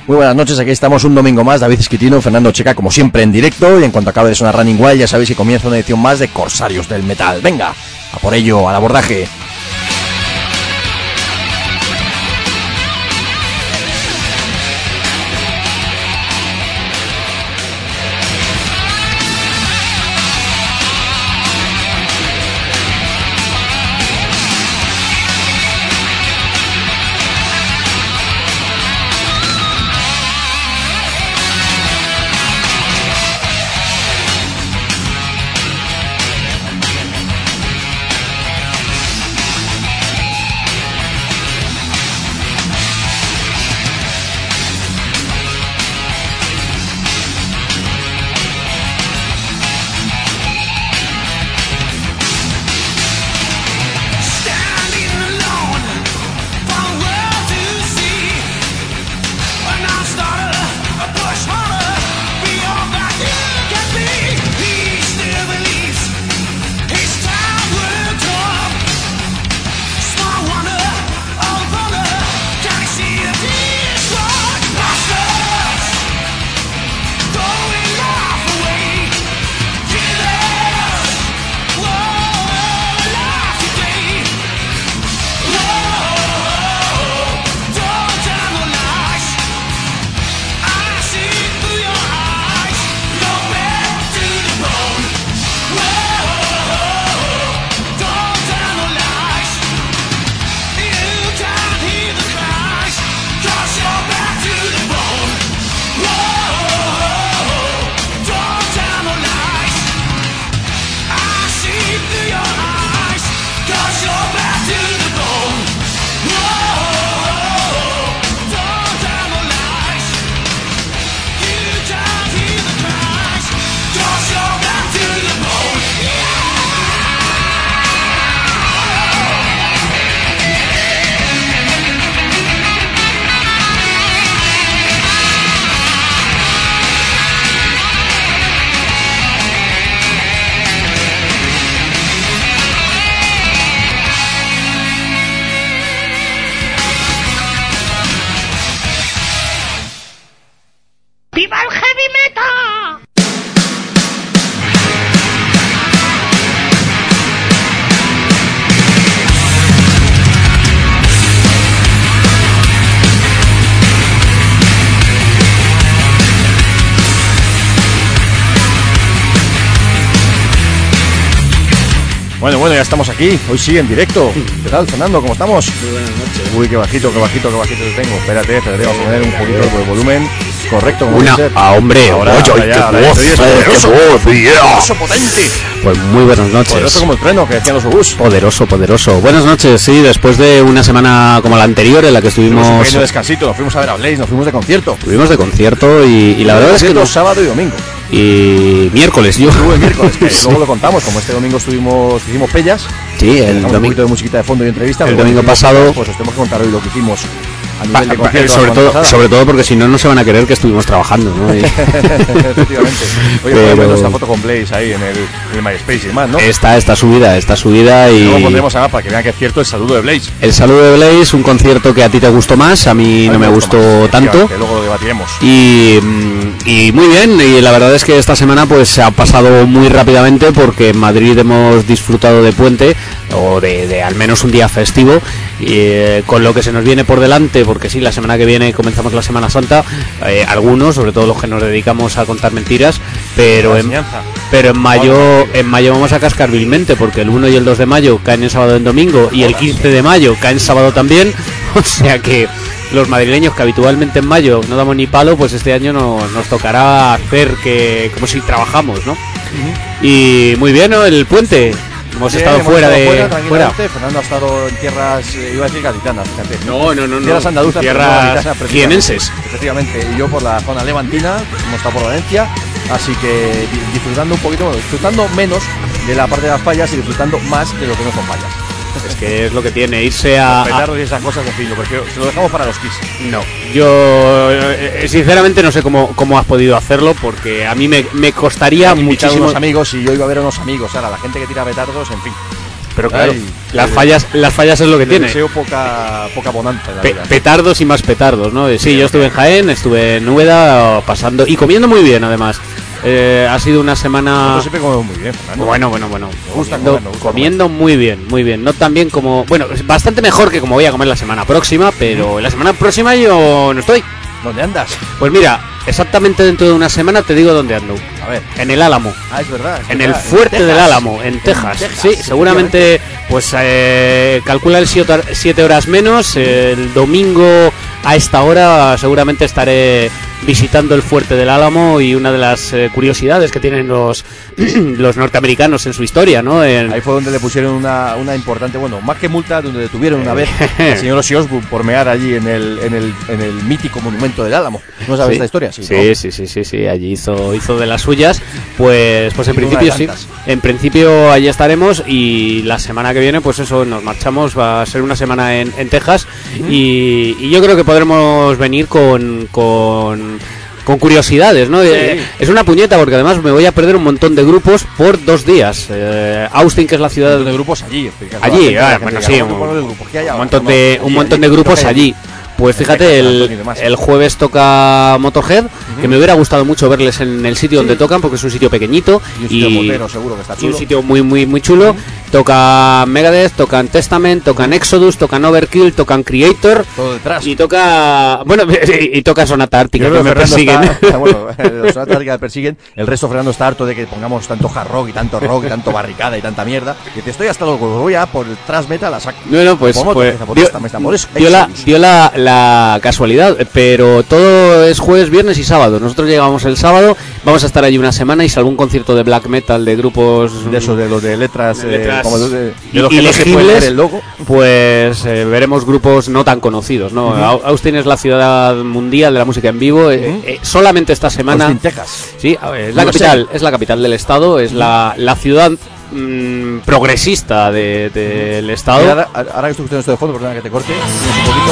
Muy buenas noches, aquí estamos un domingo más, David Esquitino, Fernando Checa, como siempre en directo, y en cuanto acabe de sonar Running Wild ya sabéis que comienza una edición más de Corsarios del Metal. Venga, a por ello, al abordaje. Bueno, ya estamos aquí, hoy sí en directo. ¿Qué tal, Fernando? ¿Cómo estamos? Muy buenas noches. Uy, qué bajito te tengo. Espérate, vamos a poner un poquito el volumen correcto. Como hombre, ahora poderoso, potente. Pues muy buenas noches. Poderoso como el trueno que decían los obús. Poderoso. Buenas noches, sí, después de una semana como la anterior en la que estuvimos... Un pequeño descansito, nos fuimos a ver a Blaze, nos fuimos de concierto. Estuvimos de concierto y la verdad es que... sábado y domingo. Y miércoles, yo estuve el miércoles, que luego lo contamos, como este domingo hicimos pellas. Sí, el domingo. Un poquito de musiquita de fondo y entrevista. El domingo pasado. Pues os tenemos que contar hoy lo que hicimos a nivel de concierto. Sobre todo porque si no, no se van a creer que estuvimos trabajando, ¿no? Efectivamente. Oye, podemos ver esta foto con Blaze ahí en el MySpace y demás, ¿no? Está subida y... Luego pondremos ahora para que vean que es cierto el saludo de Blaze. El saludo de Blaze, un concierto que a ti te gustó más, a mí no me gustó tanto. Que luego lo debatiremos. Y muy bien, y la verdad es que esta semana pues se ha pasado muy rápidamente porque en Madrid hemos disfrutado de puente o de al menos un día festivo, y con lo que se nos viene por delante, porque sí, la semana que viene comenzamos la Semana Santa, algunos, sobre todo los que nos dedicamos a contar mentiras, pero en mayo vamos a cascar vilmente, porque el 1 y el 2 de mayo caen en sábado y en domingo, y el 15 de mayo caen sábado también, o sea que los madrileños que habitualmente en mayo no damos ni palo, pues este año nos tocará hacer como si trabajamos, ¿no? Y muy bien, ¿no? El puente. Hemos estado fuera. Fernando ha estado en tierras, iba a decir gaditanas, fíjate. No. Tierras andaluzas, tierras jienenses. Efectivamente, y yo por la zona levantina, hemos estado por Valencia, así que disfrutando menos de la parte de las fallas y disfrutando más de lo que no son fallas. Es que es lo que tiene irse a petardos y esas cosas, en fin, lo prefiero, se lo dejamos para los Kiss. No, yo sinceramente no sé cómo has podido hacerlo, porque a mí me costaría muchísimo. Unos amigos, y yo iba a ver a unos amigos, ahora la gente que tira petardos, en fin. Pero claro, Las fallas es lo que tiene. Deseo poca bonanza en la vida. Petardos y más petardos, ¿no? Sí, yo estuve en Jaén, estuve en Úbeda, pasando y comiendo muy bien, además. Ha sido una semana... Yo siempre como muy bien, Fernando. Bueno. Me gusta comiendo muy bien. No tan bien como... Bueno, es bastante mejor que como voy a comer la semana próxima, pero la semana próxima yo no estoy. ¿Dónde andas? Pues mira, exactamente dentro de una semana te digo dónde ando. A ver. En el Álamo. Ah, es verdad. En el fuerte del Álamo, en Texas. Sí, seguramente, pues calcula el 7 horas menos. El domingo a esta hora seguramente estaré visitando el fuerte del Álamo, y una de las curiosidades que tienen los norteamericanos en su historia, ¿no? Ahí fue donde le pusieron una importante, bueno, más que multa, donde detuvieron una vez al señor Ozzy Osbourne por mear allí en el mítico monumento del Álamo. ¿No sabes esta historia? Sí, ¿no? Sí, allí hizo de las suyas. Pues en principio sí. En principio allí estaremos, y la semana que viene, pues eso, nos marchamos. Va a ser una semana en Texas, y yo creo que podremos venir con curiosidades, ¿no? Sí. Es una puñeta, porque además me voy a perder un montón de grupos por 2 días. Austin, que es la ciudad... Un montón de grupos allí. Allí, bueno, sí, un montón de grupos allí. Pues fíjate, el jueves toca Motorhead, que me hubiera gustado mucho verles en el sitio donde tocan, porque es un sitio pequeñito y seguro que está chulo. Un sitio muy chulo. Toca Megadeth, tocan Testament, tocan Exodus, tocan Overkill, tocan Creator. Todo detrás. Y toca... Bueno, y toca Sonata Ártica, que me persiguen. Los Sonata Ártica me persiguen. El resto, Fernando, está harto de que pongamos tanto hard rock y tanto rock y tanto barricada y tanta mierda. Que te estoy hasta loco, voy a por el thrash metal a saco. Bueno, pues dio la casualidad, pero todo es jueves, viernes y sábado. Nosotros llegamos el sábado, vamos a estar allí una semana, y si algún concierto de black metal de grupos... De esos, de los de letras... como de los que no se puede ver el logo, pues veremos grupos no tan conocidos, ¿no? Austin es la ciudad mundial de la música en vivo. Solamente esta semana... Austin, Texas. Sí, es la capital del estado, es la ciudad progresista del estado. Ahora que estoy escuchando esto de fondo, perdona que te corte un poquito.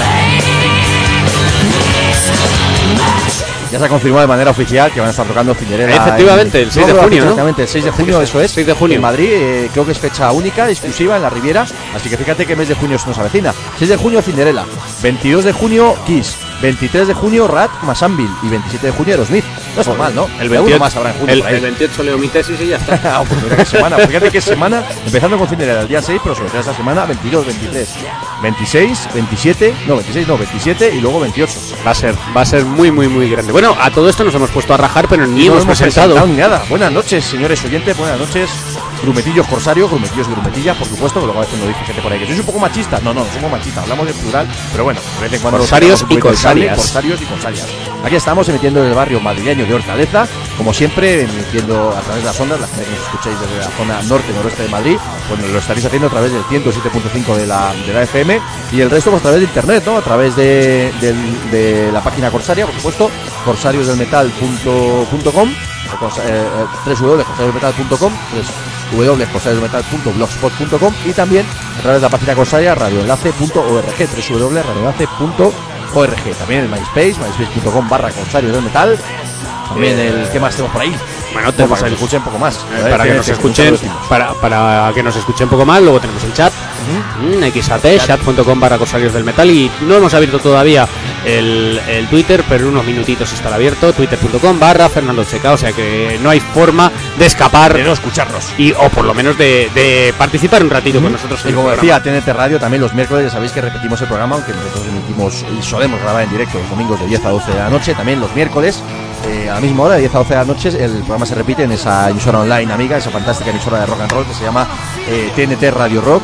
Ya se ha confirmado de manera oficial que van a estar tocando Cinderella. Efectivamente, el 6 de junio, ¿no? Exactamente, el 6 de junio, eso es. 6 de junio. En Madrid, creo que es fecha única, exclusiva en la Riviera. Así que fíjate qué mes de junio se nos avecina. 6 de junio, Cinderella. 22 de junio, Kiss. 23 de junio, Rat, Masambil. Y 27 de junio, Aerosmith. No es mal, ¿no? El 28 más habrá en junio. El 28 leo mi tesis y ya está. Pues mira qué semana. Fíjate qué semana. Empezando con Cinderella el día 6, pero sobre todo esta semana, 22, 23, 26, 27. No, 26, no, 27 y luego 28. Va a ser muy grande. Bueno, a todo esto nos hemos puesto a rajar, pero ni hemos presentado ni nada. Buenas noches, señores oyentes, buenas noches. Grumetillos Corsario, grumetillos y grumetillas, por supuesto, que luego a veces nos dice gente por ahí que sois un poco machistas. No somos machistas, hablamos de plural, pero bueno, de vez en cuando Corsarios y Corsarias. Corsarios y Corsarias. Aquí estamos emitiendo desde el barrio madrileño de Hortaleza, como siempre, emitiendo a través de las ondas, las que nos escucháis desde la zona norte-noroeste de Madrid, pues lo estaréis haciendo a través del 107.5 de la FM, y el resto pues a través de internet, ¿no? A través de la página Corsaria, por supuesto, corsariosdelmetal.com, www.corsariosdelmetal.com, www.corsariosdelmetal.blogspot.com, y también a través de la página Corsaria radioenlace.org, www.radioenlace.org. También el MySpace, myspace.com/Corsarios del Metal. También ¿qué más tenemos por ahí? Bueno, tenemos para que nos escuchen un poco más. Para que nos escuchen, para que nos escuchen un poco más. Luego tenemos el chat, chat.com/Corsarios del Metal, y no hemos abierto todavía el Twitter, pero en unos minutitos estará abierto, twitter.com/Fernando Checa, o sea que no hay forma de escapar, de no escucharnos, o por lo menos de participar un ratito con nosotros. Y como decía TNT Radio, también los miércoles, ya sabéis que repetimos el programa, aunque nosotros emitimos y solemos grabar en directo los domingos de 10 a 12 de la noche, también los miércoles a la misma hora, de 10 a 12 de la noche, el programa se repite en esa emisora online amiga, esa fantástica emisora de rock and roll que se llama TNT Radio Rock,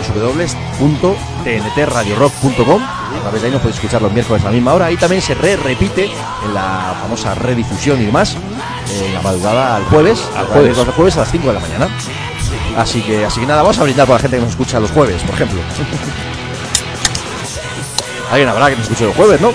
www.tntradiorock.com. A través de ahí nos podéis escuchar los miércoles a la misma hora, y también se repite en la famosa redifusión y demás, la madrugada al jueves a las 5 de la mañana. Así que nada, vamos a brindar por la gente que nos escucha los jueves, por ejemplo. Alguien habrá que nos escuche los jueves, ¿no?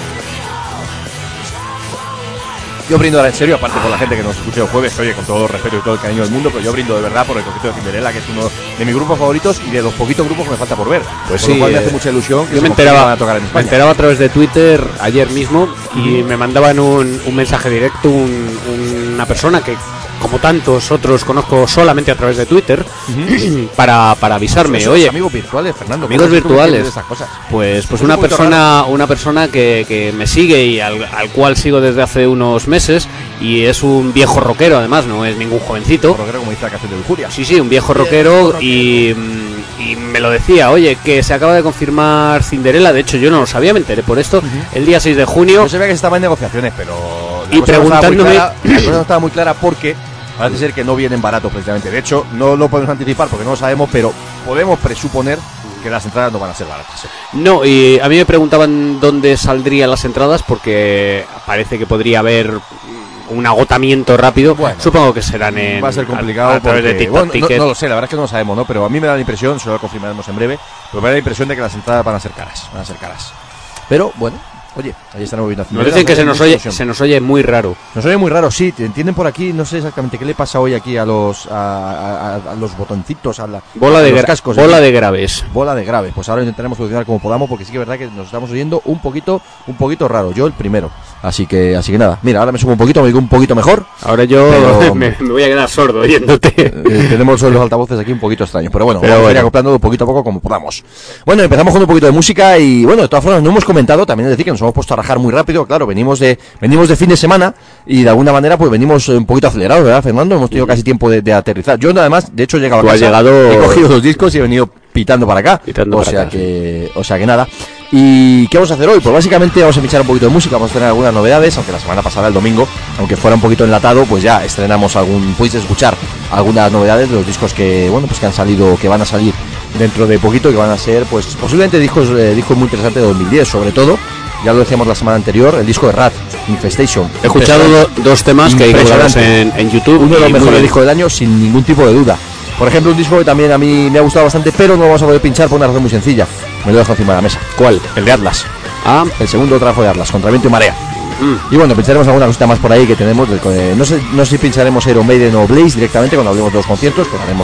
Yo brindo ahora en serio, aparte por la gente que nos escucha los jueves, que oye, con todo el respeto y todo el cariño del mundo, pero yo brindo de verdad por el concierto de Cinderella, que es uno de mis grupos favoritos y de los poquitos grupos que me falta por ver. Pues por lo cual me hace mucha ilusión que yo me enteraba a través de Twitter ayer mismo, y me mandaban un mensaje directo una persona que como tantos otros conozco solamente a través de Twitter, para avisarme, oye, amigos virtuales, Fernando. Amigos virtuales. Esas cosas. Pues una persona que me sigue y al cual sigo desde hace unos meses, y es un viejo rockero, además, no es ningún jovencito. Un rockero, como dice la canción de Lujuria. Sí, un viejo rockero, y me lo decía, oye, que se acaba de confirmar Cinderella. De hecho, yo no lo sabía, me enteré por esto, el día 6 de junio. Yo sabía que estaba en negociaciones, pero y preguntándome, la cosa no estaba muy clara porque parece ser que no vienen baratos precisamente. De hecho, no lo podemos anticipar porque no lo sabemos, pero podemos presuponer que las entradas no van a ser baratas. No, y a mí me preguntaban dónde saldrían las entradas, porque parece que podría haber un agotamiento rápido. Bueno, supongo que serán va a ser complicado a través de TikTok. No lo sé, la verdad es que no lo sabemos, ¿no? Pero a mí me da la impresión, se lo confirmaremos en breve, pero me da la impresión de que las entradas van a ser caras. Pero bueno, oye, ahí están moviendo. Nos dicen que se nos oye muy raro. Nos oye muy raro, sí. Te entienden por aquí, no sé exactamente qué le pasa hoy aquí a los botoncitos, a los cascos. Bola de graves. Bola de grave. Pues ahora intentaremos solucionar como podamos, porque sí que es verdad que nos estamos oyendo un poquito raro. Yo el primero. Así que nada. Mira, ahora me subo un poquito, me digo un poquito mejor. Ahora yo me voy a quedar sordo oyéndote. Tenemos los altavoces aquí un poquito extraños, pero bueno, vamos a ir acoplando poquito a poco como podamos. Bueno, empezamos con un poquito de música y bueno, de todas formas no hemos comentado, también es decir que nos hemos puesto a rajar muy rápido. Claro, venimos de fin de semana y de alguna manera pues venimos un poquito acelerados, ¿verdad, Fernando? Hemos tenido casi tiempo de aterrizar. Yo nada más, de hecho he llegado a casa, he cogido los discos y he venido pitando para acá. O sea que nada. ¿Y qué vamos a hacer hoy? Pues básicamente vamos a pinchar un poquito de música, vamos a tener algunas novedades, aunque la semana pasada, el domingo, aunque fuera un poquito enlatado, pues ya estrenamos podéis escuchar algunas novedades de los discos que han salido, que van a salir dentro de poquito, que van a ser pues posiblemente discos muy interesantes de 2010, sobre todo. Ya lo decíamos la semana anterior, el disco de Rat, Infestation. He escuchado dos temas que hay colgados en YouTube. Uno de los mejores discos del año, sin ningún tipo de duda. Por ejemplo, un disco que también a mí me ha gustado bastante, pero no lo vamos a poder pinchar por una razón muy sencilla. Me lo dejo encima de la mesa. ¿Cuál? El de Atlas. El segundo trabajo de Atlas, Contra Viento y Marea. Y bueno, pincharemos alguna cosita más por ahí que tenemos. No sé si pincharemos Iron Maiden o Blaze directamente cuando hablemos de los conciertos, pero haremos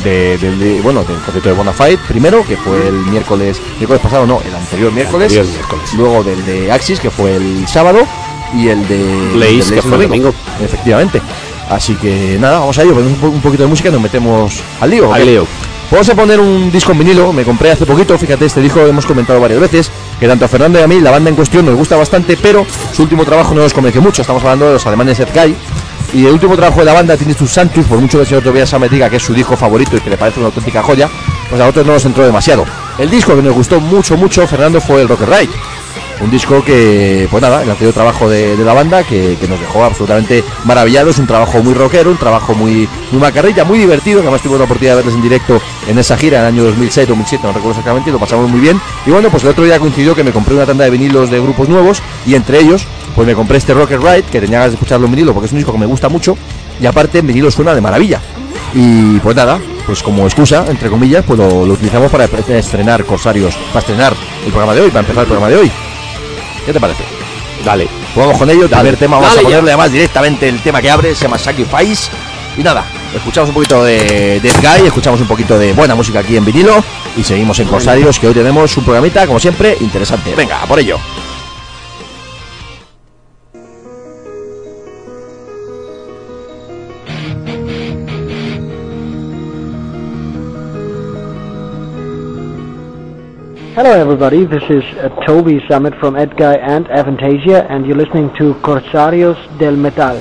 del concierto de Bonafide primero, que fue el miércoles pasado, no, el anterior miércoles. Luego del de Axis, que fue el sábado, y el de Blaze, que fue el domingo. Efectivamente. Así que nada, vamos a ello, ponemos un poquito de música y nos metemos al lío. Vamos a poner un disco en vinilo, me compré hace poquito, fíjate, este disco lo hemos comentado varias veces, que tanto a Fernando y a mí, la banda en cuestión, nos gusta bastante, pero su último trabajo no nos convenció mucho. Estamos hablando de los alemanes Edguy, y el último trabajo de la banda, Tinnitus Sanctus, por mucho que el señor Tobias Sammet diga que es su disco favorito y que le parece una auténtica joya, pues a nosotros no nos entró demasiado. El disco que nos gustó mucho, Fernando, fue el Rocket Ride. Un disco que, pues nada, el anterior trabajo de la banda que nos dejó absolutamente maravillados. Un trabajo muy rockero, un trabajo muy macarrilla, muy divertido, que además tuve la oportunidad de verles en directo en esa gira en el año 2006-2007, no recuerdo exactamente, y lo pasamos muy bien. Y bueno, pues el otro día coincidió que me compré una tanda de vinilos de grupos nuevos, y entre ellos, pues me compré este Rocket Ride, que tenía ganas de escucharlo en vinilo porque es un disco que me gusta mucho, y aparte en vinilo suena de maravilla. Y pues nada, pues como excusa, entre comillas, pues lo utilizamos para estrenar Corsarios, para estrenar el programa de hoy, para empezar el programa de hoy. ¿Qué te parece? Dale. Jugamos con ello, el primer tema, vamos a ponerle además directamente el tema que abre, se llama Sacrifice. Y nada, escuchamos un poquito de Edguy, escuchamos un poquito de buena música aquí en vinilo y seguimos en Corsarios, que hoy tenemos un programita, como siempre, interesante. Venga, por ello. Hello everybody, this is Toby Summit from Edguy and Avantasia, and you're listening to Corsarios del Metal.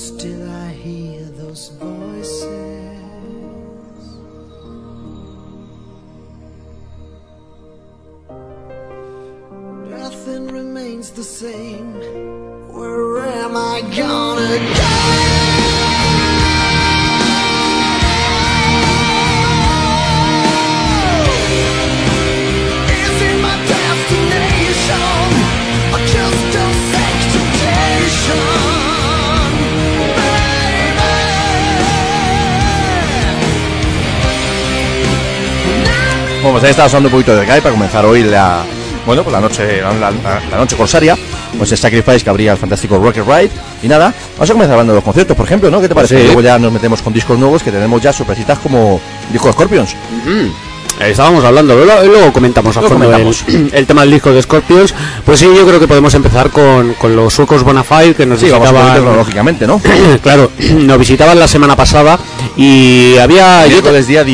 still I hear those voices. Nothing remains the same. Where am I gonna go? Bueno, pues ahí está sonando un poquito de Guy para comenzar hoy la noche corsaria. Pues el Sacrifice que abría el fantástico Rocket Ride. Y nada, vamos a comenzar hablando de los conciertos, por ejemplo, ¿no? ¿Qué te parece? Sí. Luego ya nos metemos con discos nuevos, que tenemos ya sorpresitas como disco de Scorpions. Estábamos hablando, luego comentamos a fondo el tema del disco de Scorpions. Pues sí, yo creo que podemos empezar con los suecos Bonafide, que nos visitaban cronológicamente, ¿no? Claro, nos visitaban la semana pasada y había... Miércoles día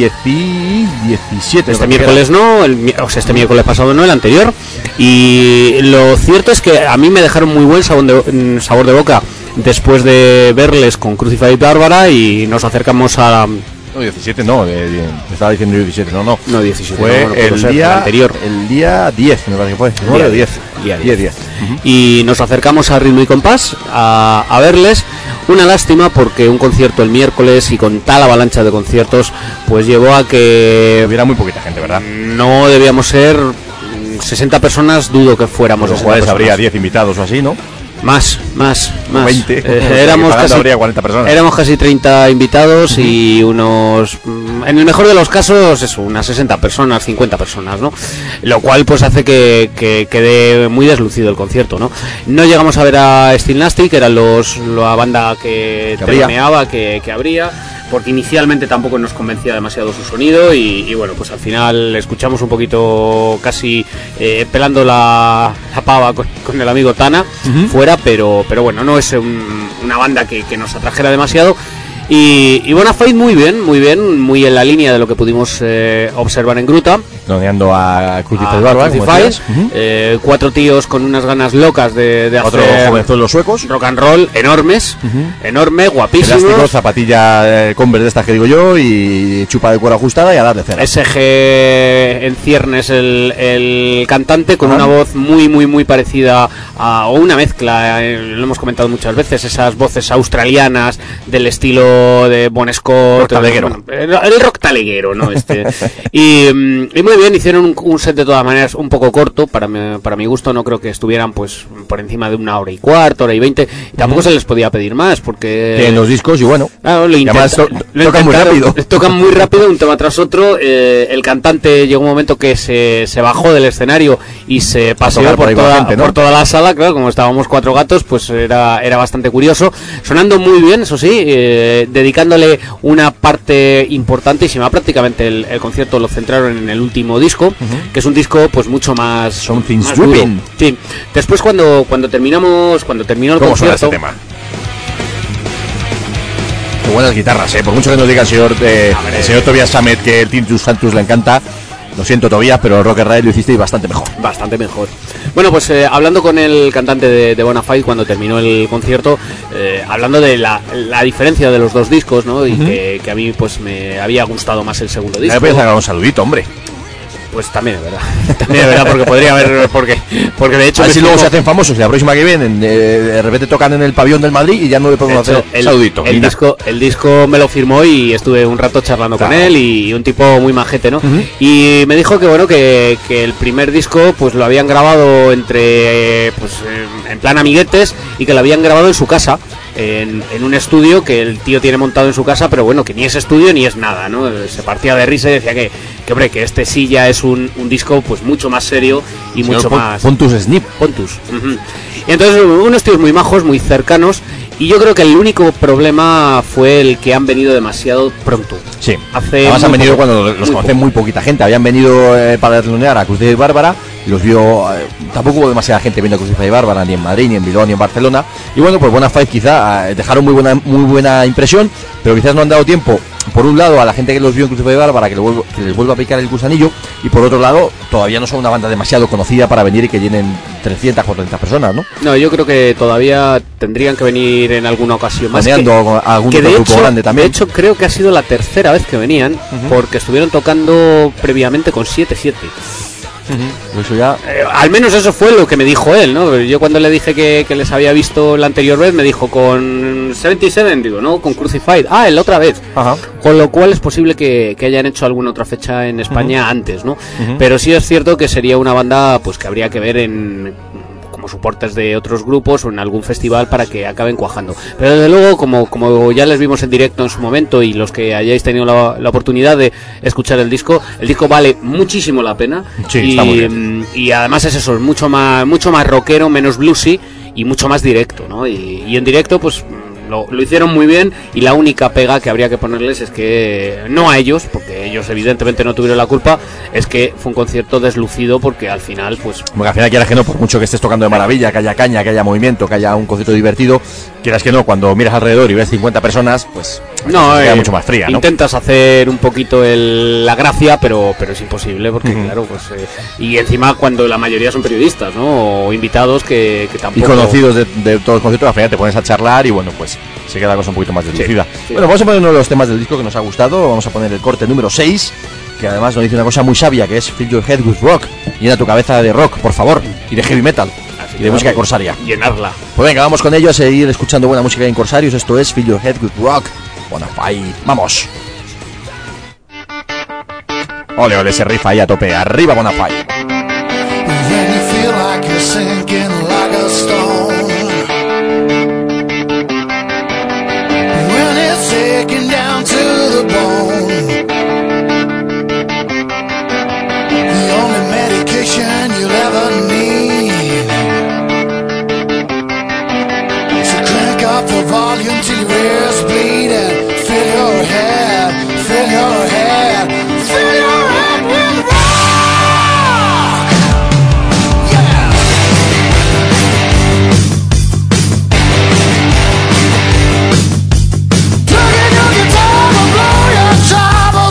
17. Este miércoles no, este miércoles pasado no, el anterior. Y lo cierto es que a mí me dejaron muy buen sabor de boca después de verles con Crucified Bárbara, y nos acercamos a... No, 17 no, estaba diciendo yo 17, no. No, 17. Fue no, el día anterior. El día 10, me parece que fue. ¿No? Día 10. Y nos acercamos a Ritmo y Compás a verles. Una lástima porque un concierto el miércoles y con tal avalancha de conciertos pues llevó a que hubiera muy poquita gente, ¿verdad? No debíamos ser 60 personas, dudo que fuéramos. Los jueves habría 10 invitados o así, ¿no? Más 20. Éramos casi, habría 40 personas. Éramos casi 30 invitados y unos, en el mejor de los casos, eso, unas 60 personas, 50 personas, ¿no? Lo cual pues hace que quede muy deslucido el concierto, ¿no? No llegamos a ver a Steel Nasty, que eran la banda que termeaba, que abría, porque inicialmente tampoco nos convencía demasiado su sonido y bueno, pues al final escuchamos un poquito casi pelando la pava con el amigo Tana fuera, pero bueno, no es una banda que nos atrajera demasiado. Y Bonafide muy bien, muy en la línea de lo que pudimos observar en Gruta. Rodeando a Crucified Bárbara, 4 tíos con unas ganas locas de hacer hacer jovenzuelos suecos, rock and roll enormes, enorme, guapísimos. Elástico, zapatilla Converse de estas que digo yo, y chupa de cuero ajustada y a dar de cera. SG en ciernes el cantante, con una voz muy parecida o una mezcla, lo hemos comentado muchas veces, esas voces australianas del estilo de Bon Scott, el rock taleguero, ¿no? Y muy bien, hicieron un set de todas maneras un poco corto, para mi gusto. No creo que estuvieran pues por encima de 1 hora y cuarto, 1 hora y 20, y tampoco se les podía pedir más, porque en los discos, y bueno, claro, tocan muy rápido. Tocan muy rápido, un tema tras otro. El cantante llegó un momento que se bajó del escenario y se paseó por toda la sala, claro, como estábamos 4 gatos, pues era bastante curioso, sonando muy bien, eso sí, dedicándole una parte importantísima. Prácticamente el concierto lo centraron en el último disco, que es un disco pues mucho más Something's duro. Sí. Después cuando terminó el ¿cómo concierto, suena este tema? Qué buenas guitarras, por mucho que nos diga el señor Tobias Sammet que el Tintus Santus le encanta. Lo siento, Tobias, pero el Rocket Ride lo hicisteis bastante mejor. Bueno, pues hablando con el cantante de Bonafide cuando terminó el concierto, hablando de la diferencia de los dos discos, ¿no? Y que a mí pues me había gustado más el segundo disco. Me puedes dar un saludito, hombre. Pues también es verdad, porque podría haber, porque de hecho... A ver si luego se hacen famosos y la próxima que vienen de repente tocan en el pabellón del Madrid y ya no le podemos hacer el saludito. El disco me lo firmó y estuve un rato charlando con él, y un tipo muy majete, ¿no? Y me dijo que bueno, que el primer disco pues lo habían grabado en plan amiguetes, y que lo habían grabado en su casa, en un estudio que el tío tiene montado en su casa, pero bueno, que ni es estudio ni es nada, ¿no? Se partía de risa y decía que hombre, que este sí ya es un disco pues mucho más serio y mucho más... Pontus Snip. Y entonces unos tíos muy majos, muy cercanos, y yo creo que el único problema fue el que han venido demasiado pronto. Sí, además han venido cuando los conocen muy poquita gente. Habían venido para deslunear a Crucified Bárbara, y los vio, tampoco hubo demasiada gente viendo a Crucified Bárbara, ni en Madrid, ni en Bilbao, ni en Barcelona. Y bueno, pues Bonafide quizá dejaron muy buena impresión, pero quizás no han dado tiempo por un lado, a la gente que los vio en Crucified Bárbara que les vuelva a picar el gusanillo, y por otro lado, todavía no son una banda demasiado conocida para venir y que llenen 300 o 400 personas, ¿no? No, yo creo que todavía tendrían que venir en alguna ocasión más. Algún que de grupo hecho, grande también. De hecho, creo que ha sido la tercera vez que venían, porque estuvieron tocando previamente con 7-7. Eso ya... Al menos eso fue lo que me dijo él, ¿no? Yo cuando le dije que les había visto la anterior vez, me dijo con 77, digo, no, con Crucified. Ah, la otra vez. Ajá. Con lo cual es posible que hayan hecho alguna otra fecha en España antes, ¿no? Pero sí es cierto que sería una banda pues que habría que ver como soportes de otros grupos o en algún festival para que acaben cuajando. Pero desde luego, como ya les vimos en directo en su momento, y los que hayáis tenido la oportunidad de escuchar el disco vale muchísimo la pena. Sí, está muy bien. Y además es eso, es mucho más rockero, menos bluesy y mucho más directo, ¿no? Y en directo pues lo hicieron muy bien, y la única pega que habría que ponerles es que, no a ellos, porque ellos evidentemente no tuvieron la culpa, es que fue un concierto deslucido, porque al final pues... Porque al final quieras que no, por mucho que estés tocando de maravilla, que haya caña, que haya movimiento, que haya un concierto divertido, quieras que no, cuando miras alrededor y ves 50 personas, pues no, queda mucho más fría, ¿no? Intentas hacer un poquito la gracia, pero es imposible, porque claro, pues y encima cuando la mayoría son periodistas, ¿no? O invitados que tampoco... Y conocidos de todos los conciertos, al final te pones a charlar y bueno, pues se queda la cosa un poquito más deslucida. Sí. Bueno, vamos a poner uno de los temas del disco que nos ha gustado. Vamos a poner el corte número 6, que además nos dice una cosa muy sabia, que es Fill Your Head With Rock. Llena tu cabeza de rock, por favor, y de heavy metal. Así y de música corsaria. Llenarla. Pues venga, vamos con ello a seguir escuchando buena música en Corsarios. Esto es Fill Your Head With Rock. Bonafide. ¡Vamos! Ole, ole, se rifa ahí a tope. ¡Arriba, Bonafide! When you feel like you're sinking like a stone, when it's sinking down to the bone, the only medication you'll ever need is to crank up the volume till your ears bleed and fill your head, fill your head, fill your head with rock. Plug in your guitar and blow your job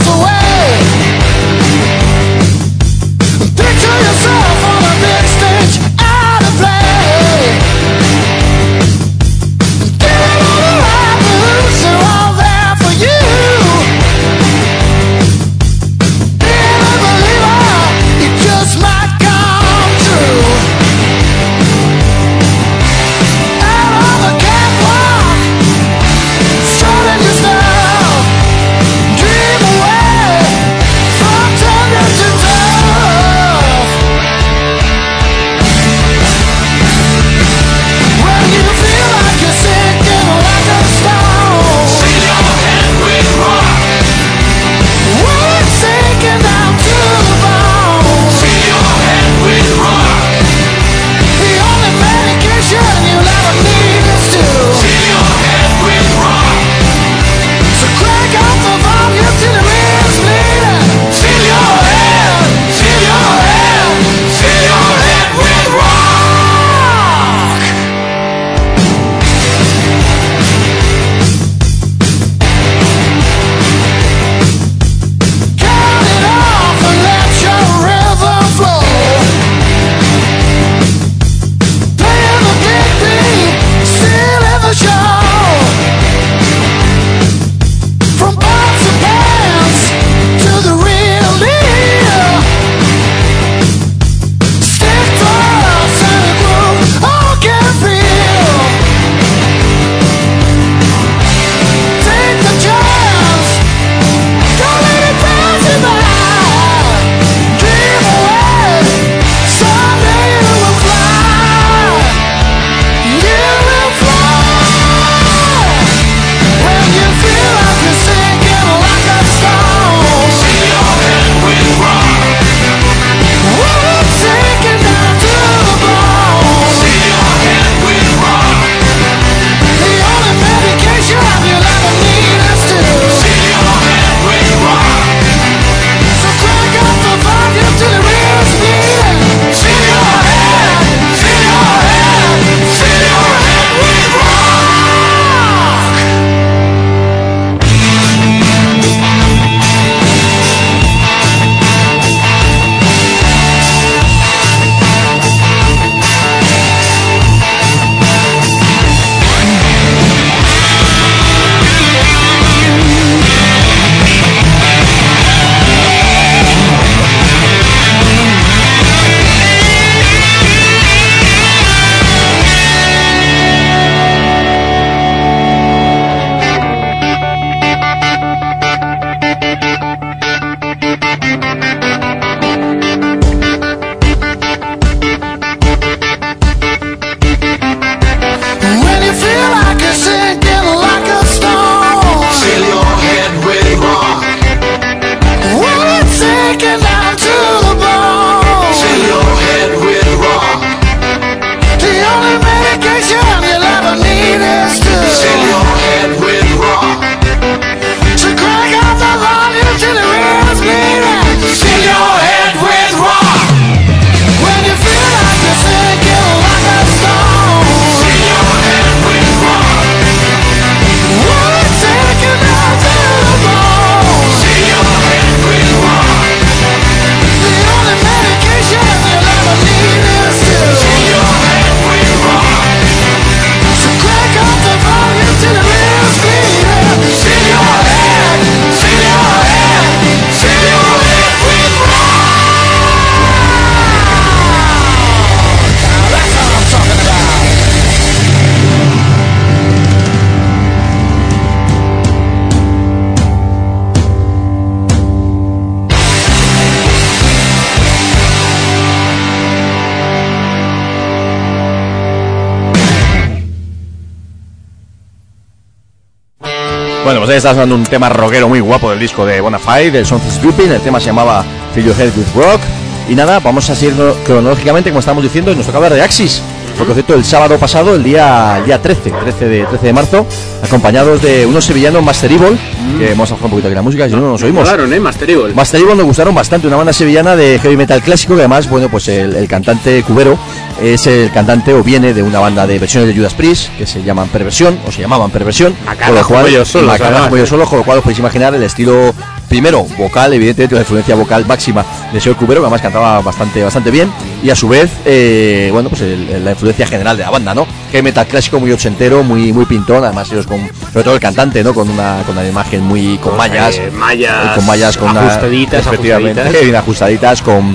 Bueno, pues ahí está sonando un tema rockero muy guapo del disco de Bonafide, del Something's Dripping. El tema se llamaba Fill Your Head with Rock. Y nada, vamos a seguir cronológicamente, como estamos diciendo, y nos toca hablar de Axis. Por concierto, el sábado pasado, el día 13 de marzo, acompañados de unos sevillanos, Master Evil, que vamos a jugar un poquito aquí la música, si no nos oímos. Claro, Master Evil. Master Evil nos gustaron bastante, una banda sevillana de heavy metal clásico, que además, bueno, pues el cantante Cubero es el cantante o viene de una banda de versiones de Judas Priest, que se llamaban Perversión, con lo cual, con lo cual os podéis imaginar el estilo, primero, vocal, evidentemente, la influencia vocal máxima de señor Cubero, que además cantaba bastante bien, y a su vez, bueno, pues la influencia general de la banda, ¿no? Heavy metal clásico, muy ochentero, muy pintón, además ellos sobre todo el cantante, ¿no? Con una imagen muy con mallas, con ajustaditas, bien ajustaditas, con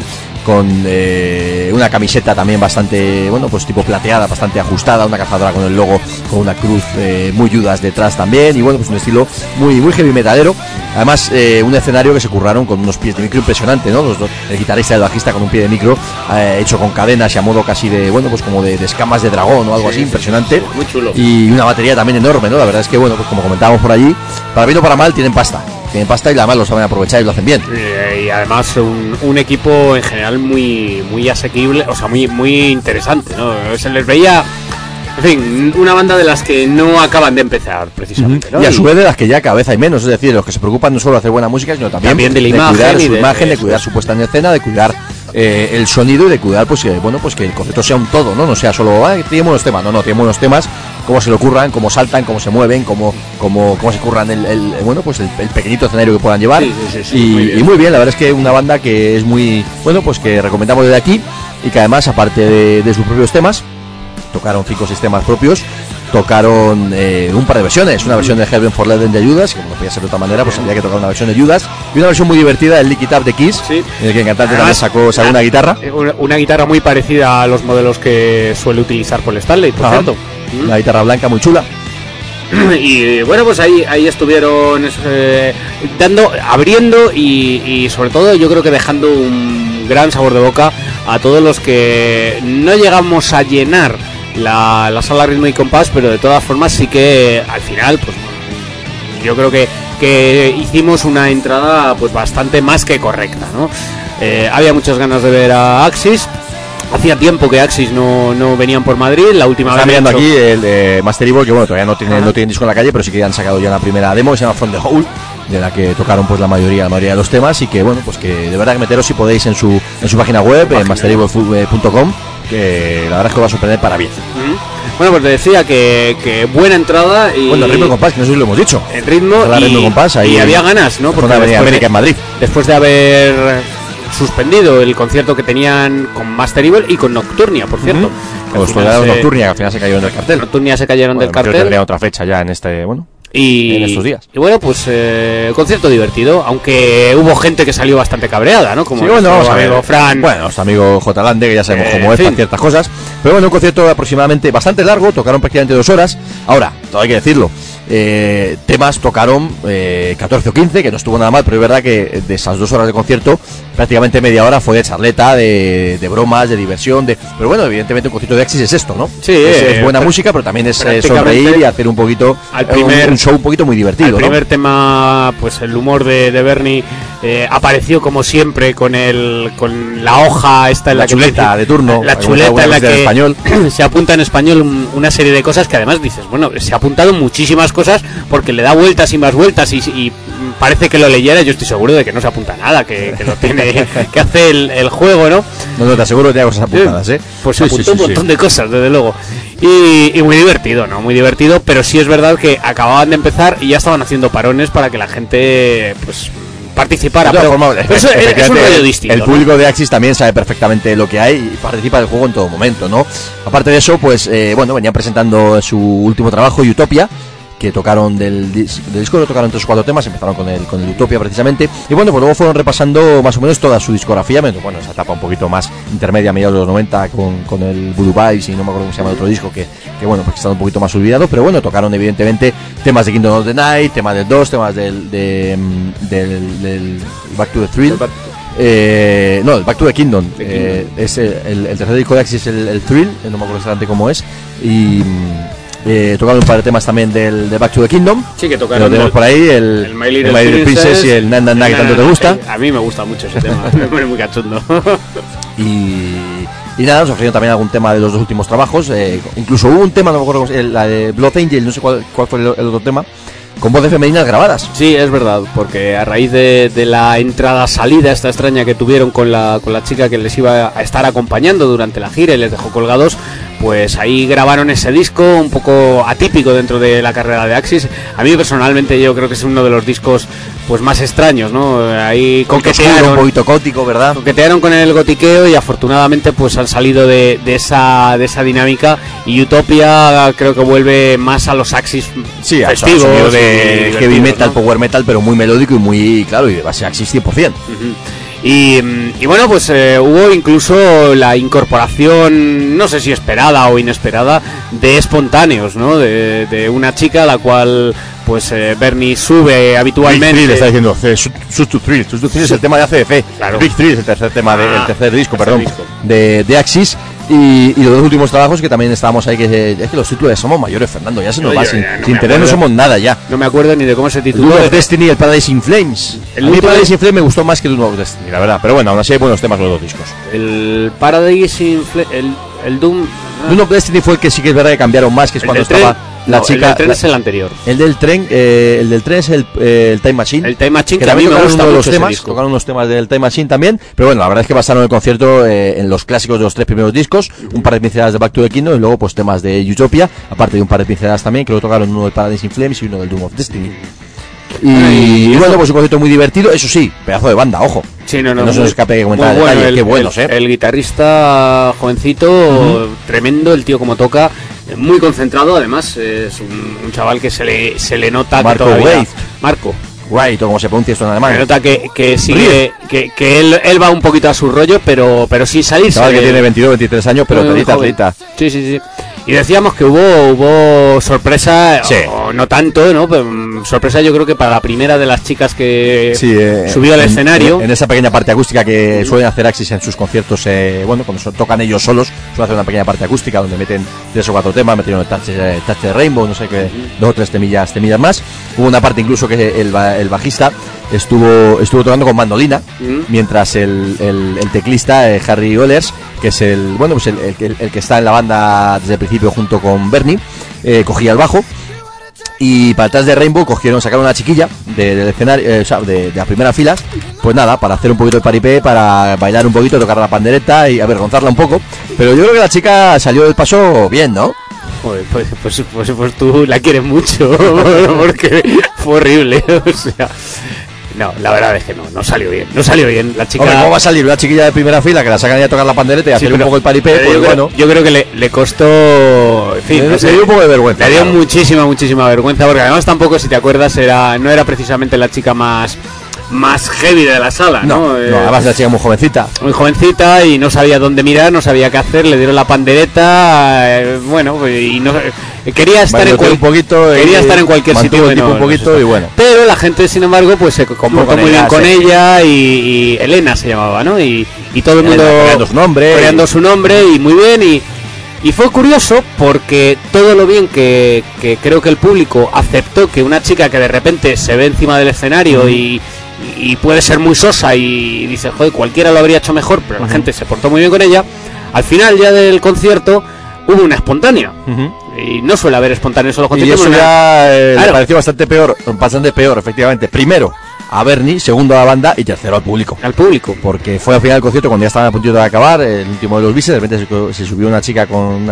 una camiseta también bastante, bueno, pues tipo plateada, bastante ajustada, una cazadora con el logo, con una cruz muy Judas detrás también, y bueno, pues un estilo muy heavy metalero. Además, un escenario que se curraron con unos pies de micro impresionante, ¿no? Los dos, el guitarrista y el bajista con un pie de micro hecho con cadenas y a modo casi de, bueno, pues como de escamas de dragón o algo así, impresionante. Muy chulo. Y una batería también enorme, ¿no? La verdad es que, bueno, pues como comentábamos por allí, para bien o para mal, tienen pasta y además lo saben aprovechar y lo hacen bien. Y además un equipo en general muy asequible, o sea, muy interesante, ¿no? Se les veía, en fin, una banda de las que no acaban de empezar precisamente, ¿no? Y a su vez de las que ya cada vez hay menos, es decir, los que se preocupan no solo de hacer buena música, sino también de la imagen, cuidar su imagen, de cuidar su puesta en escena, de cuidar el sonido y de cuidar, pues que el concepto sea un todo, no sea solo, tiene buenos temas, no, tiene buenos temas, cómo se le ocurran, cómo saltan, cómo se mueven, cómo se curran el pequeñito escenario que puedan llevar. Sí, y muy bien, la verdad es que una banda que es muy, bueno, pues que recomendamos desde aquí, y que además, aparte de sus propios temas, tocaron 5 o 6 temas propios, tocaron un par de versiones, una versión de Heaven for Legend de Judas, que no podía ser de otra manera, pues había que tocar una versión de Judas, y una versión muy divertida del Lick It Up de Kiss, en el que el cantante también sacó una guitarra. Una guitarra muy parecida a los modelos que suele utilizar Paul Stanley, por cierto. Una guitarra blanca muy chula. Y bueno, pues ahí estuvieron abriendo y sobre todo yo creo que dejando un gran sabor de boca a todos los que no llegamos a llenar la sala Ritmo y Compás, pero de todas formas sí que al final, pues yo creo que hicimos una entrada pues bastante más que correcta, ¿no? Había muchas ganas de ver a Axis. Hacía tiempo que Axis no venían por Madrid. La última vez. Está mirando aquí el de Master Evil, que bueno, todavía no tienen disco en la calle, pero sí que han sacado ya una primera demo que se llama From the Hole, de la que tocaron pues la mayoría de los temas, y que bueno, pues que de verdad que meteros si podéis en su página web, en masterevil.com, que la verdad es que os va a sorprender para bien. Bueno, pues te decía que buena entrada y... Bueno, el Ritmo y Compás, que no sé si lo hemos dicho. El ritmo y Compás, ahí y había ganas, ¿no? Porque Avenida América en Madrid. Después de haber suspendido el concierto que tenían con Master Evil y con Nocturnia, por cierto. Los Nocturnia, que al final se cayeron del cartel. Nocturnia se cayeron del cartel. Tendría otra fecha ya en en estos días. Y bueno, pues concierto divertido, aunque hubo gente que salió bastante cabreada, ¿no? Como nuestro amigo Fran. Bueno, nuestro amigo J. Lande, que ya sabemos cómo es para ciertas cosas. Pero bueno, un concierto aproximadamente bastante largo, tocaron prácticamente 2 horas. Ahora, todo hay que decirlo, temas tocaron 14 o 15, que no estuvo nada mal, pero es verdad que de esas 2 horas de concierto, prácticamente media hora fue de charleta, de bromas, de diversión, pero bueno, evidentemente un concierto de Axis es esto, ¿no? Sí, es buena música, pero también es sonreír y hacer un poquito un show un poquito muy divertido. El primer tema, pues el humor de Bernie apareció como siempre con la hoja esta en la chuleta de turno, la chuleta en la que español. Se apunta en español una serie de cosas que además dices, bueno, se ha apuntado muchísimas cosas porque le da vueltas y más vueltas y parece que lo leyera. Yo estoy seguro de que no se apunta nada, que lo tiene que hace el juego, ¿no? No, te aseguro que tiene cosas apuntadas, pues se apuntó un montón de cosas, desde luego. Y muy divertido, ¿no? Muy divertido, pero sí es verdad que acababan de empezar y ya estaban haciendo parones para que la gente, pues, participara. Pero eso es un rollo distinto. El público de Axis también sabe perfectamente lo que hay y participa del juego en todo momento, ¿no? Aparte de eso, pues, bueno, venían presentando su último trabajo, Utopia, que tocaron del disco, tocaron 3 o 4 temas, empezaron con el Utopia precisamente, y bueno, pues luego fueron repasando más o menos toda su discografía, bueno, esa etapa un poquito más intermedia, a mediados de los 90 con el Voodoo Vice, y no me acuerdo cómo se llama el otro disco, que bueno, pues está un poquito más olvidado, pero bueno, tocaron evidentemente temas de Kingdom of the Night, temas del 2, temas del Back to the Thrill, el Back to the Kingdom, es el tercer disco de Axis, el Thrill, no me acuerdo exactamente cómo es, y Tocaron un par de temas también de Back to the Kingdom. Sí, que Lo tocaron tenemos por ahí, el My My Little Princess y el Na Na Na que tanto te gusta. A mí me gusta mucho ese tema, me pone muy cachondo. Y nada, nos ofrecieron también algún tema de los dos últimos trabajos. Incluso hubo un tema, no me acuerdo, la de Blood Angel, no sé cuál fue el otro tema, con voces femeninas grabadas. Sí, es verdad, porque a raíz de la entrada-salida esta extraña que tuvieron con la chica que les iba a estar acompañando durante la gira y les dejó colgados, pues ahí grabaron ese disco un poco atípico dentro de la carrera de Axis. A mí personalmente yo creo que es uno de los discos pues más extraños, ¿no? Ahí coquetearon, un poquito gótico, ¿verdad? Coquetearon con el gotiqueo y afortunadamente pues han salido de esa dinámica, y Utopia creo que vuelve más a los Axis festivos, de heavy metal, ¿no? power metal, pero muy melódico y muy, claro, y de base Axis 100%. Uh-huh. Y bueno, pues hubo incluso la incorporación, no sé si esperada o inesperada, de espontáneos, ¿no? De una chica a la cual pues Bernie sube habitualmente. Big Thrill está diciendo, Sus to Thrill es el tema de ACDC. Claro. Big Thrill es el tercer tema, el tercer disco, perdón, disco. de Axis. Y los dos últimos trabajos que también estábamos ahí, que es que los títulos ya somos mayores, Fernando, ya se nos va, sin tener no somos nada ya. No me acuerdo ni de cómo se tituló. Doom of Destiny y el Paradise in Flames. A mí Paradise in Flames me gustó más que Doom of Destiny, la verdad, pero bueno, aún así hay buenos temas los dos discos. El Paradise in Flames, el Doom... Doom of Destiny fue el que sí que es verdad que cambiaron más, que es cuando estaba la chica... El del tren es el anterior. El del tren es el Time Machine. El Time Machine, que a mí me gusta mucho los temas, tocaron unos temas del Time Machine también, pero bueno, la verdad es que basaron el concierto en los clásicos de los tres primeros discos, un par de pinceladas de Back to the Kingdom y luego pues temas de Utopia, aparte de un par de pinceladas también, que luego tocaron uno del Paradise in Flames y uno del Doom of Destiny. Y bueno, pues un concierto muy divertido, eso sí, pedazo de banda, ojo. Sí, no se nos escape de comentar bueno, detalles, qué buenos, el guitarrista jovencito, tremendo, el tío como toca, muy concentrado, además, es un chaval que se le nota Marco que todavía... Wade. Marco. Right, o como se pronuncia esto en alemán. Se nota que sigue, que él va un poquito a su rollo, pero sí salirse. Chaval que tiene 22, 23 años, pero telita. Sí. Y decíamos que hubo sorpresa, sí. o no tanto, ¿no? Pero, sorpresa yo creo que para la primera de las chicas que subió al escenario. En esa pequeña parte acústica que suelen hacer Axis en sus conciertos, bueno, cuando tocan ellos solos, suelen hacer una pequeña parte acústica donde meten 3 o 4 temas, metieron el touch de Rainbow, no sé qué, 2 o 3 temillas más. Hubo una parte incluso que el bajista estuvo tocando con mandolina, mientras el teclista Harry Ohlers, que es el que está en la banda desde el principio junto con Bernie, cogía el bajo. Y para atrás de Rainbow sacaron una chiquilla del escenario, de la primera fila, pues nada, para hacer un poquito de paripé, para bailar un poquito, tocar la pandereta y avergonzarla un poco. Pero yo creo que la chica salió del paso bien, ¿no? Joder, pues tú la quieres mucho, porque fue horrible, o sea... No, la verdad es que no salió bien. La chica... Hombre, ¿cómo va a salir una chiquilla de primera fila que la sacan ya a tocar la pandereta y hacer un poco el paripé? Pues bueno. Yo creo que le costó... En fin, le dio un poco de vergüenza. Le dio muchísima vergüenza, porque además tampoco, si te acuerdas, no era precisamente la chica más heavy de la sala, ¿no? Además la chica muy jovencita y no sabía dónde mirar, no sabía qué hacer, le dieron la pandereta, y no quería estar en cualquier sitio, un poquito y bueno. Pero la gente, sin embargo, pues se comportó muy bien con ella y Elena se llamaba, ¿no? Y todo el mundo coreando su nombre y muy bien y fue curioso porque todo lo bien que creo que el público aceptó que una chica que de repente se ve encima del escenario y puede ser muy sosa y dice, joder, cualquiera lo habría hecho mejor, pero la gente se portó muy bien con ella. Al final ya del concierto hubo una espontánea. Y no suele haber espontáneos en los conciertos. Y eso ya le pareció bastante peor, efectivamente. Primero a Bernie, segundo a la banda y tercero al público. Porque fue al final del concierto, cuando ya estaban a punto de acabar, el último de los bises, de repente se subió una chica con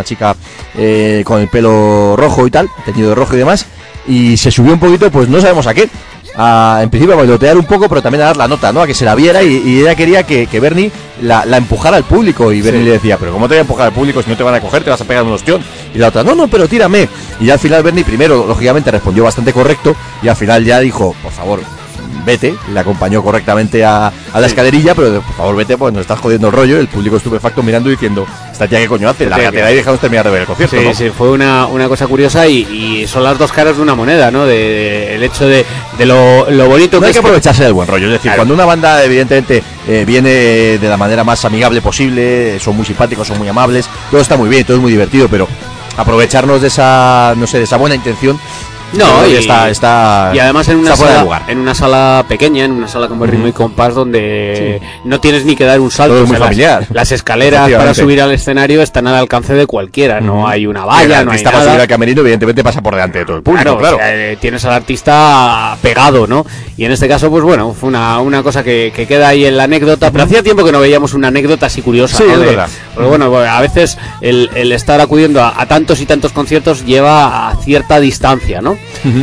el pelo rojo y tal, teñido de rojo y demás, y se subió un poquito, pues no sabemos a qué. En principio a bailotear un poco, pero también a dar la nota, ¿no? A que se la viera y ella quería que Bernie la empujara al público. Y Bernie le decía, pero ¿cómo te voy a empujar al público si no te van a coger? Te vas a pegar un ostión. Y la otra, no, pero tírame. Y ya al final Bernie primero, lógicamente, respondió bastante correcto. Y al final ya dijo, por favor, vete. Le acompañó correctamente a la escalerilla, pero por favor vete, pues nos estás jodiendo el rollo. El público estupefacto mirando y diciendo, esta tía, ¿qué coño hace? Lárgate de ahí y dejamos terminar de ver el concierto, ¿no? Sí, fue una cosa curiosa y son las dos caras de una moneda, ¿no? El hecho de lo bonito que hay que aprovecharse del buen rollo. Es decir, claro, cuando una banda evidentemente viene de la manera más amigable posible, son muy simpáticos, son muy amables, todo está muy bien, todo es muy divertido, pero aprovecharnos de esa, no sé, de esa buena intención. No, y está y además en una fuera de sala, lugar. en una sala pequeña, en una sala con ritmo y compás, donde no tienes ni que dar un salto. Todo es muy las- familiar. Las escaleras para Efectivamente. subir al escenario están al alcance de cualquiera. No hay una Y el valla, no hay artista para subir nada. al camerino, evidentemente pasa por delante de todo el público, claro. O sea, tienes al artista pegado, ¿no? Y en este caso, pues bueno, fue una cosa que queda ahí en la anécdota. Pero hacía tiempo que no veíamos una anécdota así curiosa, Sí, ¿no? es verdad. Porque bueno, a veces el estar acudiendo a tantos y tantos conciertos lleva a cierta distancia, ¿no?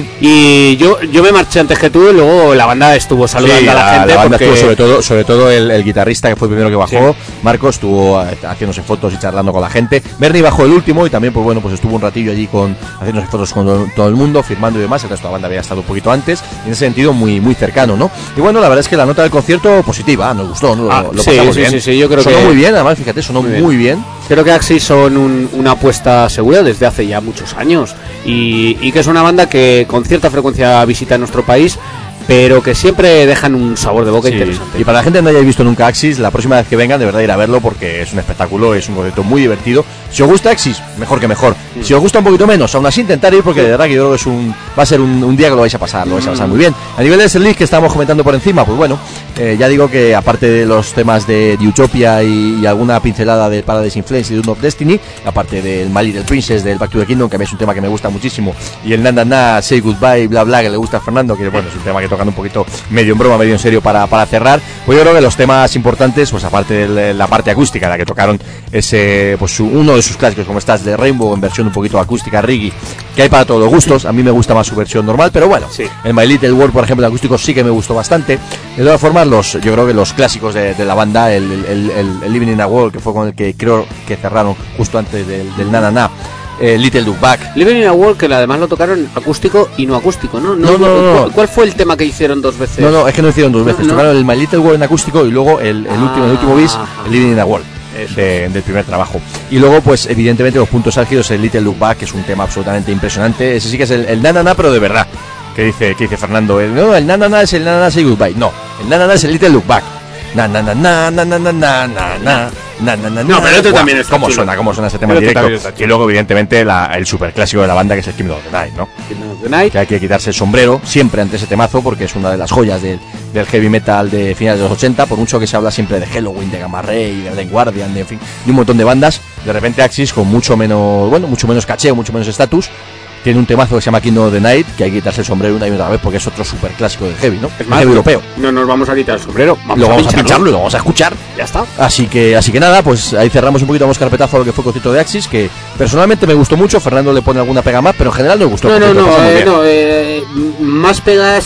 Y yo me marché antes que tú, y luego la banda estuvo saludando Sí, a la gente. banda porque estuvo, sobre todo el guitarrista que fue el primero que bajó, Marcos, estuvo haciéndose fotos y charlando con la gente. Bernie bajó el último y también pues bueno, pues estuvo un ratillo allí haciéndose fotos con todo el mundo, firmando y demás. El resto de la banda había estado un poquito antes, y en ese sentido muy cercano, ¿no? Y bueno, la verdad es que la nota del concierto positiva, nos gustó, ¿no? Lo sí, pasamos sí, bien. sí, yo creo sonó que muy bien, además, fíjate, sonó muy bien. creo que Axis son una apuesta segura desde hace ya muchos años y que es una banda que con cierta frecuencia visita nuestro país, pero que siempre dejan un sabor de boca Sí, interesante. y para la gente que no haya visto nunca Axis, la próxima vez que vengan, de verdad ir a verlo porque es un espectáculo, es un concierto muy divertido. Si os gusta Axis, mejor que mejor. Si os gusta un poquito menos, aún así intentar ir porque de verdad que yo creo que va a ser un día que lo vais a pasar muy bien. A nivel de ese list que estábamos comentando por encima, pues bueno, ya digo que aparte de los temas de Utopia y alguna pincelada de Paradise Influence y de Dune of Destiny, aparte del My Little Princess, del Back to the Kingdom, que a mí es un tema que me gusta muchísimo, y el Na Na Na, Say Goodbye, bla bla, que le gusta a Fernando, que bueno, es un tema que tocan un poquito medio en broma, medio en serio para cerrar, pues yo creo que los temas importantes, pues aparte de la parte acústica, la que tocaron ese, pues uno de sus clásicos como Stars de Rainbow, en versión un poquito acústica, reggae, que hay para todos los gustos. A mí me gusta más su versión normal, pero bueno, Sí. el My Little World, por ejemplo, el acústico sí que me gustó bastante. De todas formas, yo creo que los clásicos de la banda, el Living in a World, que fue con el que creo que cerraron justo antes del Na Na Na, Little Duke Back. Living in a World, que además lo tocaron acústico y no acústico, ¿no? No. ¿Cuál fue el tema que hicieron dos veces? No, es que no hicieron dos veces. No. Tocaron el My Little World en acústico y luego el último bis, el Living in a World. Eso. Del primer trabajo. Y luego, pues evidentemente, los puntos álgidos, el Little Look Back, que es un tema absolutamente impresionante. Ese sí que es el Na Na Na, pero de verdad. Que dice Fernando, el Na Na Na es el Na Na Na Say Goodbye. No, el Na Na Na es el Little Look Back. Na na na na na na na na na na na na na. No, pero este también está ¿Cómo chulo. cómo suena ese tema en Pero este directo? también está chulo. Y luego, evidentemente, el superclásico de la banda, que es el Kingdom of the Night, ¿no? The Night. Que hay que quitarse el sombrero siempre ante ese temazo, porque es una de las joyas del heavy metal de finales de los 80, por mucho que se habla siempre de Halloween, de Gamma Ray, de Blind Guardian, en fin, de un montón de bandas. De repente Axis, con mucho menos cacheo, mucho menos estatus, tiene un temazo que se llama Kingdom of the Night, que hay que quitarse el sombrero una y otra vez porque es otro super clásico del heavy, ¿no? Es más, heavy europeo. No nos vamos a quitar el sombrero. Lo vamos a pincharlo y lo vamos a escuchar. Ya está. Así que nada, pues ahí cerramos un poquito, damos carpetazo a lo que fue el concierto de Axis, que personalmente me gustó mucho. Fernando le pone alguna pega más, pero en general nos gustó. No, el concierto, pasamos bien. más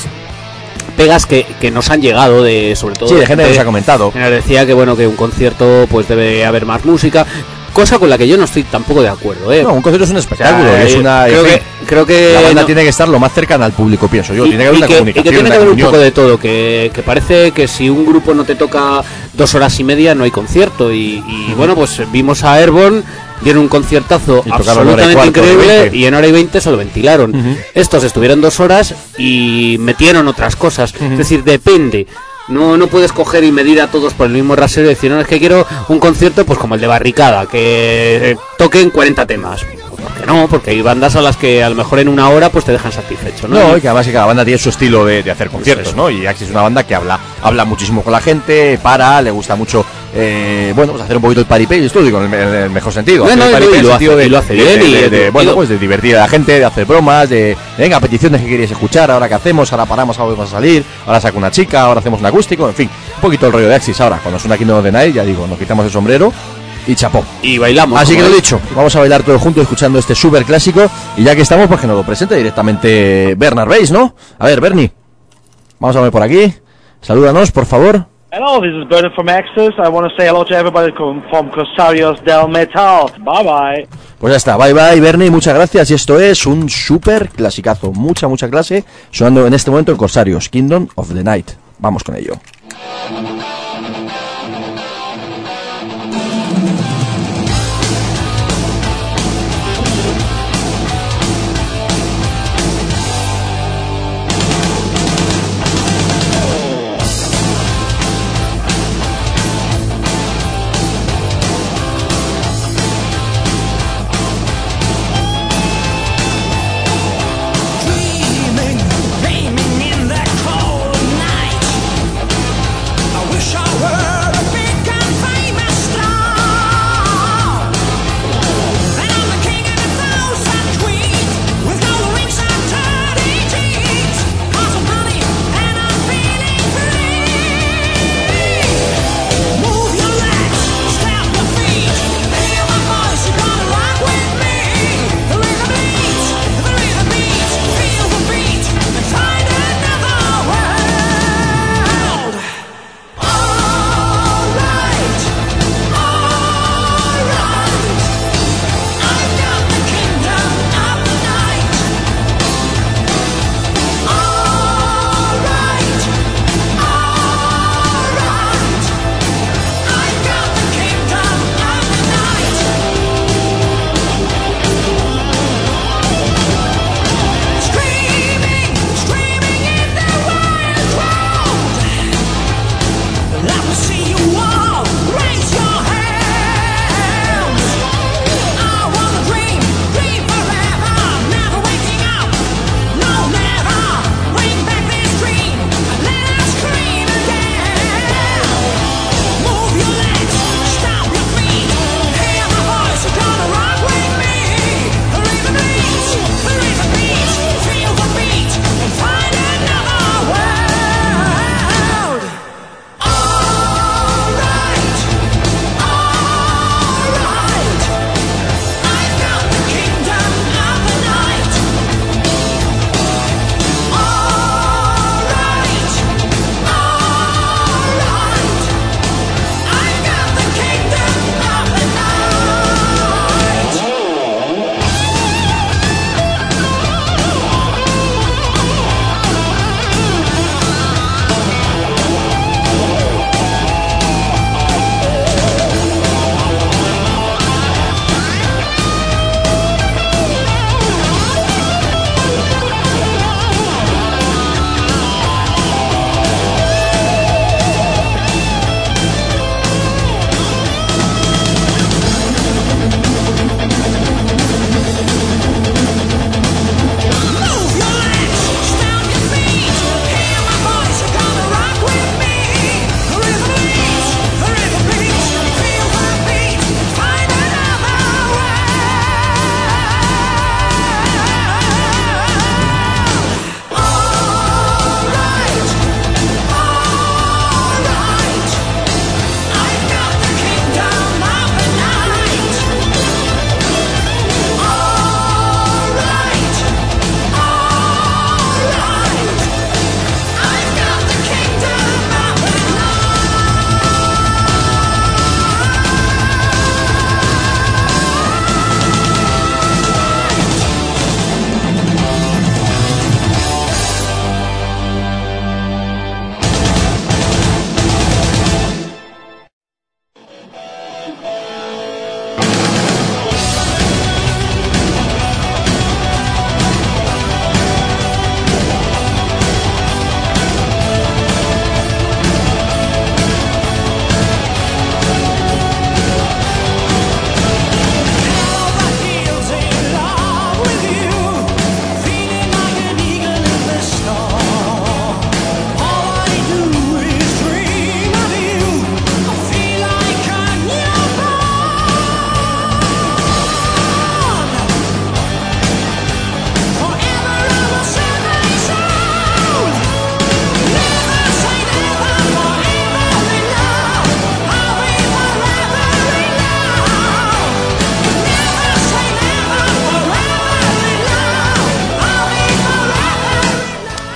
pegas que nos han llegado sobre todo Sí, de gente que nos ha comentado. que nos decía que bueno, que un concierto pues debe haber más música, cosa con la que yo no estoy tampoco de acuerdo, No, un concierto es un espectáculo, O sea, es una. creo que la banda no. tiene que estar lo más cercana al público, pienso yo. Tiene que haber una y que comunicación, tiene que una haber un comunión. poco de todo, que parece que si un grupo no te toca 2 horas y media no hay concierto y bueno, pues vimos a Airborne, dieron un conciertazo Y tocaron hora y absolutamente cuarto, hora y increíble 20. y en hora y 20 se lo ventilaron. Estos estuvieron 2 horas y metieron otras cosas, es decir, depende. No puedes coger y medir a todos por el mismo rasero y decir, no, es que quiero un concierto pues como el de Barricada, que toquen 40 temas. ¿Por qué no? Porque hay bandas a las que a lo mejor en 1 hora pues te dejan satisfecho, ¿no? No, y que además que cada banda tiene su estilo de hacer conciertos, Eso. ¿no? Y Axis es una banda que habla muchísimo con la gente, le gusta mucho, bueno, pues hacer un poquito el paripé, y esto lo digo en el mejor sentido. No, hacer no, el paripé y en el lo sentido hace- y lo hace bien, y bueno, digo- pues de divertir a la gente, de hacer bromas, de venga, peticiones que queríais escuchar, ahora qué hacemos, ahora paramos, ahora vamos a salir, ahora saco una chica, ahora hacemos un acústico, en fin, un poquito el rollo de Axis. Ahora, cuando suena Kingdom of the Night, ya digo, nos quitamos el sombrero y chapó. Y bailamos. Así que como lo es. dicho, vamos a bailar todos juntos escuchando este super clásico. Y ya que estamos, pues que nos lo presente directamente Bernard Bass, ¿no? A ver, Bernie, vamos a ver por aquí. Salúdanos, por favor. Hello, this is Bernard from Axis. I want to say hello to everybody from Corsarios del Metal. Bye bye. Pues ya está, bye bye Bernie, muchas gracias. Y esto es un super clasicazo, mucha clase, sonando en este momento en Corsarios, Kingdom of the Night. Vamos con ello.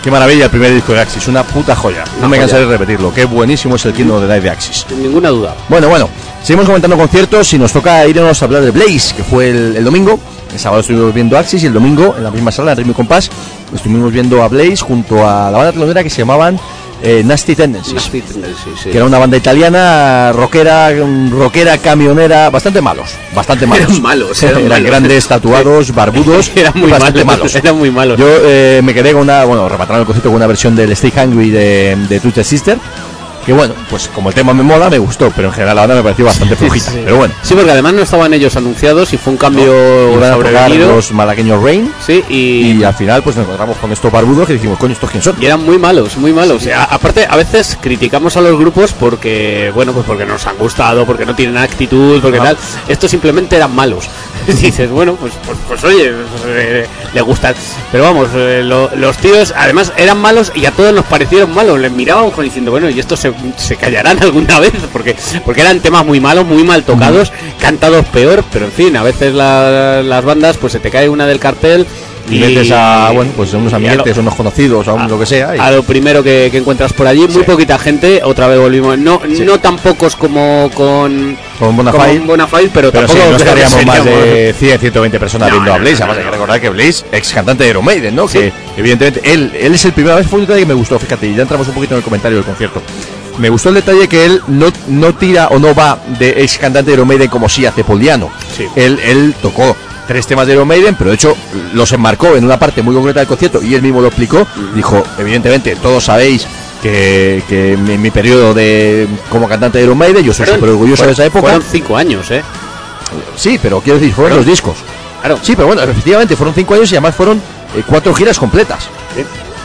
Qué maravilla el primer disco de Axis, una puta joya. No me cansaré de repetirlo, qué buenísimo es el Kingdom of the Night de Axis. Sin ninguna duda. Bueno, seguimos comentando conciertos y nos toca irnos a hablar de Blaze, que fue el domingo. El sábado estuvimos viendo Axis y el domingo, en la misma sala, en Ritmo y Compás, estuvimos viendo a Blaze junto a la banda telonera que se llamaban Nasty Tendencies, que era una banda italiana, rockera, camionera, bastante malos. Eran malos. Eran grandes, tatuados, barbudos, eran muy bastante malos. Eran muy malos. Yo me quedé con remataron el concierto con una versión del Stay Hungry de Twisted Sister, que bueno, pues como el tema me mola, me gustó, pero en general la banda me pareció bastante flojita. Pero bueno. Sí, porque además no estaban ellos anunciados y fue un cambio iban a tocar los malagueños Rain. Sí, y al final pues nos encontramos con estos barbudos que dijimos, coño, ¿estos quién son? Y eran muy malos. Sí. Aparte, a veces criticamos a los grupos porque, bueno, pues porque nos han gustado, porque no tienen actitud, porque tal. Estos simplemente eran malos. Dices, bueno, pues oye, le gustan. Pero vamos, los tíos además eran malos y a todos nos parecieron malos. Les mirábamos como diciendo, bueno, y estos se callarán alguna vez, porque eran temas muy malos, muy mal tocados, cantados peor, pero en fin, a veces las bandas pues se te cae una del cartel y metes a unos amiguetes o unos conocidos o lo que sea a lo primero que encuentras por allí. Muy poquita gente, otra vez volvimos, no tan pocos como con Bonafide, pero tampoco sí, no estaríamos más de 100, 120 personas viendo a Blaze. Además hay que recordar que Blaze, ex cantante de Iron Maiden, ¿no? Sí. Que evidentemente él es el primera vez, fue un detalle que me gustó, fíjate, y ya entramos un poquito en el comentario del concierto. Me gustó el detalle que él no tira o no va de ex cantante de Iron Maiden como sí hace Paul Di'Anno. Sí. Él tocó 3 temas de Iron Maiden, pero de hecho los enmarcó en una parte muy concreta del concierto y él mismo lo explicó. Dijo, evidentemente, todos sabéis que en mi periodo como cantante de Iron Maiden, yo soy súper orgulloso de esa época. Fueron 5 años, Sí, pero quiero decir, fueron los discos. Claro. Sí, pero bueno, efectivamente, fueron 5 años y además fueron 4 giras completas. Sí.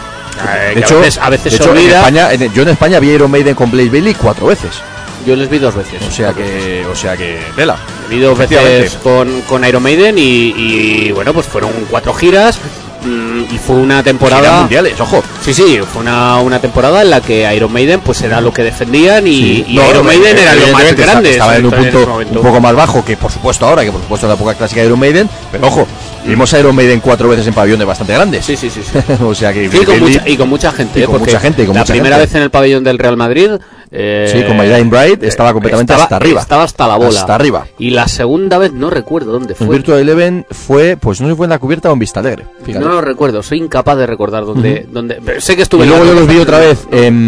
De hecho, a veces se olvida. Yo en España vi Iron Maiden con Blaze Bayley 4 veces. Yo les vi 2 veces. O sea que tela. Vi 2 veces con Iron Maiden y bueno, pues fueron 4 giras. Y fue una temporada. Giras mundiales, ojo. Sí, fue una temporada en la que Iron Maiden pues era lo que defendían y Iron Maiden era lo más grande. Estaba en un punto un poco más bajo que por supuesto ahora, que por supuesto en la época clásica de Iron Maiden, pero ojo, vimos a Iron Maiden 4 veces en pabellones bastante grandes. Sí. O sea que con mucha gente, con mucha gente. La primera vez en el pabellón del Real Madrid. Con My Dying Bride estaba completamente hasta arriba. Estaba hasta la bola. Hasta arriba. Y la segunda vez no recuerdo dónde fue. El Virtua Eleven fue, pues no sé si fue en la cubierta o en Vista Alegre. Fíjate. No lo recuerdo, soy incapaz de recordar dónde. Sé que estuve. Y luego yo los vi otra vez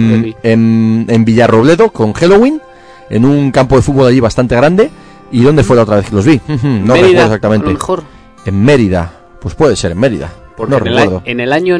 en Villarrobledo con Halloween, en un campo de fútbol allí bastante grande. ¿Y dónde fue la otra vez que los vi? No Mérida, recuerdo exactamente. A lo mejor. En Mérida, pues puede ser en Mérida. Porque no recuerdo. En el año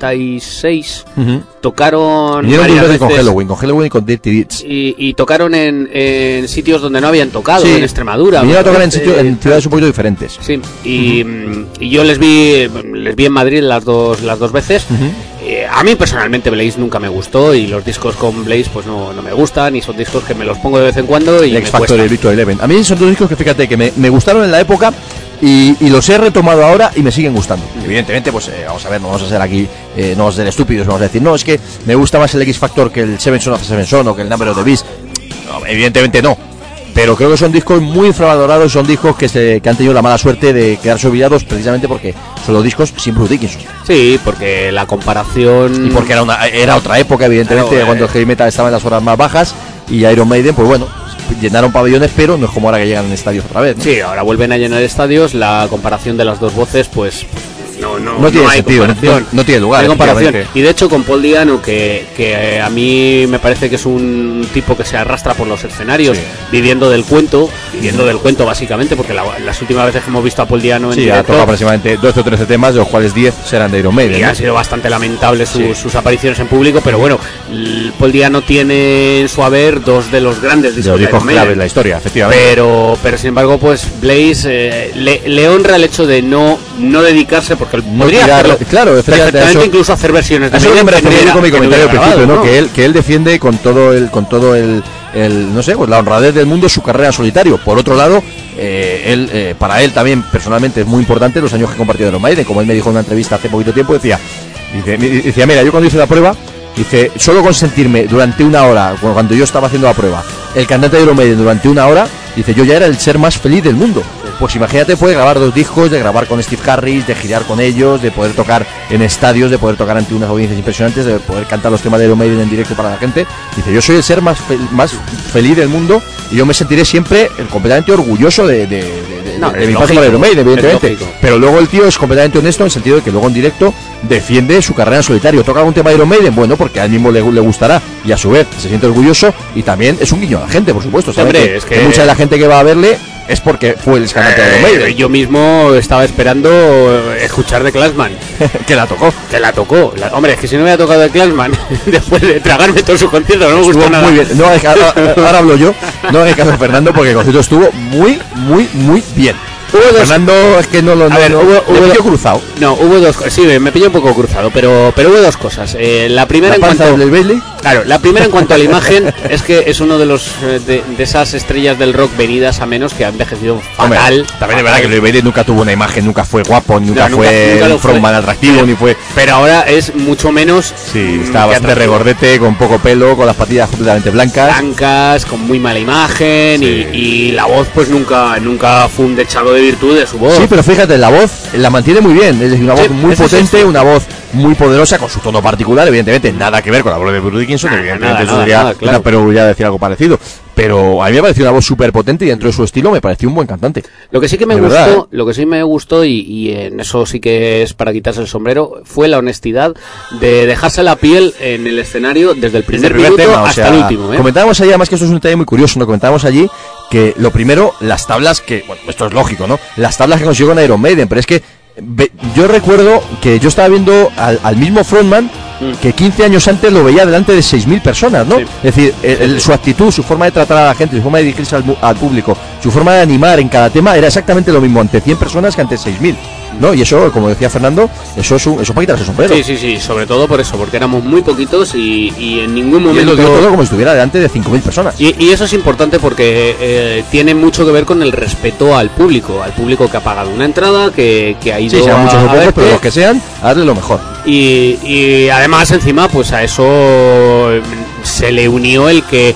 96 tocaron. Vinieron 2 veces con Halloween y con Dirty Deeds. Y tocaron en sitios donde no habían tocado, en Extremadura. Vinieron a tocar en ciudades un poquito diferentes. Sí, y yo les vi en Madrid las dos veces. A mí personalmente Blaze nunca me gustó y los discos con Blaze pues no me gustan y son discos que me los pongo de vez en cuando y el X Factor y el Virtua Eleven. A mí son 2 discos que fíjate que me gustaron en la época y los he retomado ahora y me siguen gustando. Evidentemente pues vamos a ver, no vamos a ser aquí, no vamos a ser estúpidos, vamos a decir, no, es que me gusta más el X Factor que el Seven Son of Seven Son o que el Number of the Beast. No, evidentemente no. Pero creo que son discos muy infravalorados, son discos que han tenido la mala suerte de quedarse olvidados precisamente porque son los discos sin Bruce Dickinson. Sí, porque la comparación... Y porque era otra época, evidentemente, claro, cuando el heavy metal estaba en las horas más bajas y Iron Maiden, pues bueno, llenaron pabellones, pero no es como ahora que llegan en estadios otra vez, ¿no? Sí, ahora vuelven a llenar estadios, la comparación de las dos voces, pues... No tiene sentido, no tiene lugar. Comparación. Y de hecho con Paul Di'Anno, que a mí me parece que es un tipo que se arrastra por los escenarios, sí, viviendo del cuento básicamente, porque las últimas veces que hemos visto a Paul Di'Anno en directo, ha tocado aproximadamente 12 o 13 temas, de los cuales 10 serán de Iron Maiden, y han sido bastante lamentables sus apariciones en público, pero bueno, Paul Di'Anno tiene en su haber 2 de los grandes discos de Iron Maiden claves de la historia, efectivamente. Pero sin embargo, pues Blaze le honra el hecho de no dedicarse, porque podría hacerlo, claro, perfectamente, incluso hacer versiones de eso me refería con mi comentario al principio, ¿no? Que él defiende con todo el no sé, pues la honradez del mundo su carrera en solitario. Por otro lado, para él también personalmente es muy importante los años que compartió de Iron Maiden. Como él me dijo en una entrevista hace poquito tiempo, decía, mira, yo cuando hice la prueba, dice, solo consentirme durante 1 hora, cuando yo estaba haciendo la prueba, el cantante de Iron Maiden durante 1 hora, dice, yo ya era el ser más feliz del mundo. pues imagínate, puede grabar 2 discos, de grabar con Steve Harris, de girar con ellos, de poder tocar en estadios, de poder tocar ante unas audiencias impresionantes, de poder cantar los temas de Iron Maiden en directo para la gente. Dice, yo soy el ser más feliz del mundo y yo me sentiré siempre completamente orgulloso de mi paso por Iron Maiden, evidentemente. Pero luego el tío es completamente honesto en el sentido de que luego en directo defiende su carrera en solitario. Toca algún tema de Iron Maiden, bueno, porque a él mismo le gustará y a su vez se siente orgulloso y también es un guiño a la gente, por supuesto. Hombre, es que mucha de la gente que va a verle es porque fue el escandante de Iron Maiden. Yo mismo estaba esperando escuchar de Clansman. Que la tocó. Hombre, es que si no me había tocado de Clansman después de tragarme todo su concierto, no me gustó nada. Muy bien. No, ahora hablo yo. No hagas caso a Fernando porque el concierto estuvo muy bien. Fernando es que no lo pilló cruzado. No, hubo 2 cosas. Sí, me pilló un poco cruzado, pero hubo 2 cosas. La primera en cuanto la primera en cuanto a la imagen es que es uno de los de esas estrellas del rock venidas a menos que ha envejecido fatal. También es verdad que Louis Bailey nunca tuvo una imagen, nunca fue guapo, nunca fue un frontman atractivo, ni fue. Pero ahora es mucho menos. Sí, está bastante regordete, con poco pelo, con las patillas completamente blancas, con muy mala imagen, sí. y la voz pues nunca fue un dechado de virtud de su voz. Sí, pero fíjate, la voz la mantiene muy bien, es decir, una voz muy potente, una voz muy poderosa, con su tono particular, evidentemente nada que ver con la voz de Bruce Dickinson, evidentemente eso sería claro. Pero ya decir algo parecido. Pero a mí me pareció una voz súper potente y dentro de su estilo me pareció un buen cantante. Lo que sí que me gustó, y en eso sí que es para quitarse el sombrero, fue la honestidad de dejarse la piel en el escenario desde el primer minuto tema, hasta el último. Comentábamos allí, además que esto es un detalle muy curioso, ¿no? Comentábamos allí que lo primero, las tablas que, bueno, esto es lógico, ¿no? Las tablas que consiguió con Iron Maiden, pero es que yo recuerdo que yo estaba viendo al mismo frontman que 15 años antes lo veía delante de 6.000 personas, ¿no? Sí. Es decir, su actitud, su forma de tratar a la gente, su forma de dirigirse al público, su forma de animar en cada tema era exactamente lo mismo ante 100 personas que ante 6.000, ¿no? Y eso, como decía Fernando, eso para quitarse el sombrero. Sí, sobre todo por eso, porque éramos muy poquitos y en ningún momento... Y él lo dio todo como si estuviera delante de 5.000 personas. Y eso es importante porque tiene mucho que ver con el respeto al público que ha pagado una entrada, que ha ido sean muchos o pocos, pero los que sean, a darle lo mejor. Y además encima pues a eso se le unió el que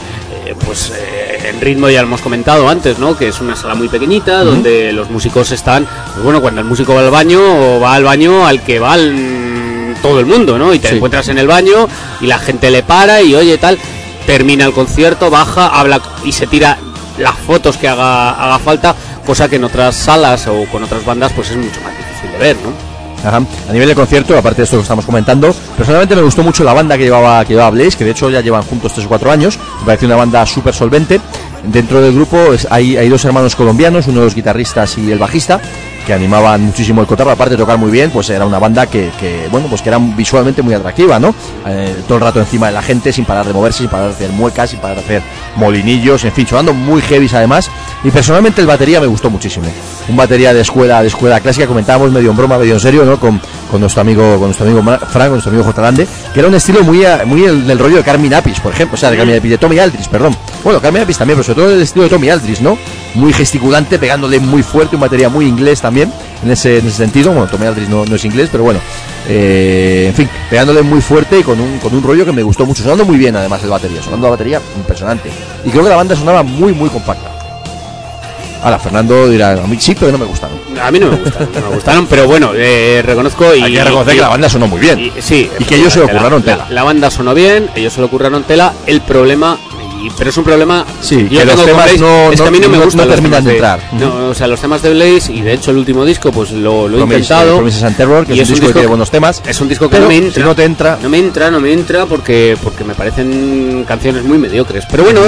en ritmo ya lo hemos comentado antes, ¿no? Que es una sala muy pequeñita donde los músicos están, pues bueno, cuando el músico va al baño al que va todo el mundo, ¿no? Y te encuentras en el baño y la gente le para y oye tal, termina el concierto, baja, habla y se tira las fotos que haga falta, cosa que en otras salas o con otras bandas pues es mucho más difícil de ver, ¿no? Ajá. A nivel de concierto, aparte de esto que estamos comentando, personalmente me gustó mucho la banda que llevaba Blaze, que de hecho ya llevan juntos 3 o 4 años. Me pareció una banda súper solvente. Dentro del grupo hay 2 hermanos colombianos, uno de los guitarristas y el bajista, que animaban muchísimo el cotarro, aparte de tocar muy bien, pues era una banda que era visualmente muy atractiva, ¿no? Todo el rato encima de la gente, sin parar de moverse, sin parar de hacer muecas, sin parar de hacer molinillos, en fin, sonando muy heavy además. Y personalmente el batería me gustó muchísimo. Un batería de escuela clásica, comentábamos medio en broma, medio en serio, ¿no? Con nuestro amigo Frank, con nuestro amigo J. Lande, que era un estilo muy del rollo de Carmine Appice, por ejemplo, o sea, de Tommy Aldridge, perdón. Bueno, Carmine Appice también, pero sobre todo el estilo de Tommy Aldridge, ¿no? Muy gesticulante, pegándole muy fuerte, un batería muy inglés también, en ese sentido. Bueno, Tommy Aldridge no es inglés, pero bueno, en fin, pegándole muy fuerte y con un rollo que me gustó mucho, sonando muy bien además el batería, sonando la batería impresionante. Y creo que la banda sonaba muy compacta. Ahora, Fernando dirá, a mí sí, pero no me gustaron. A mí no me gustaron, pero bueno, reconozco hay que reconocer que la banda sonó muy bien. Y que ellos se lo curraron tela. La banda sonó bien, ellos se lo curraron tela. El problema, pero es un problema... Sí, que los temas es que a mí no me gustan, no terminan de entrar. No, o sea, los temas de Blaze, y de hecho el último disco, pues lo he intentado. Promises and Terror, que es un disco que tiene buenos temas. Es un disco que no me entra. Si no te entra... No me entra porque me parecen canciones muy mediocres. Pero bueno,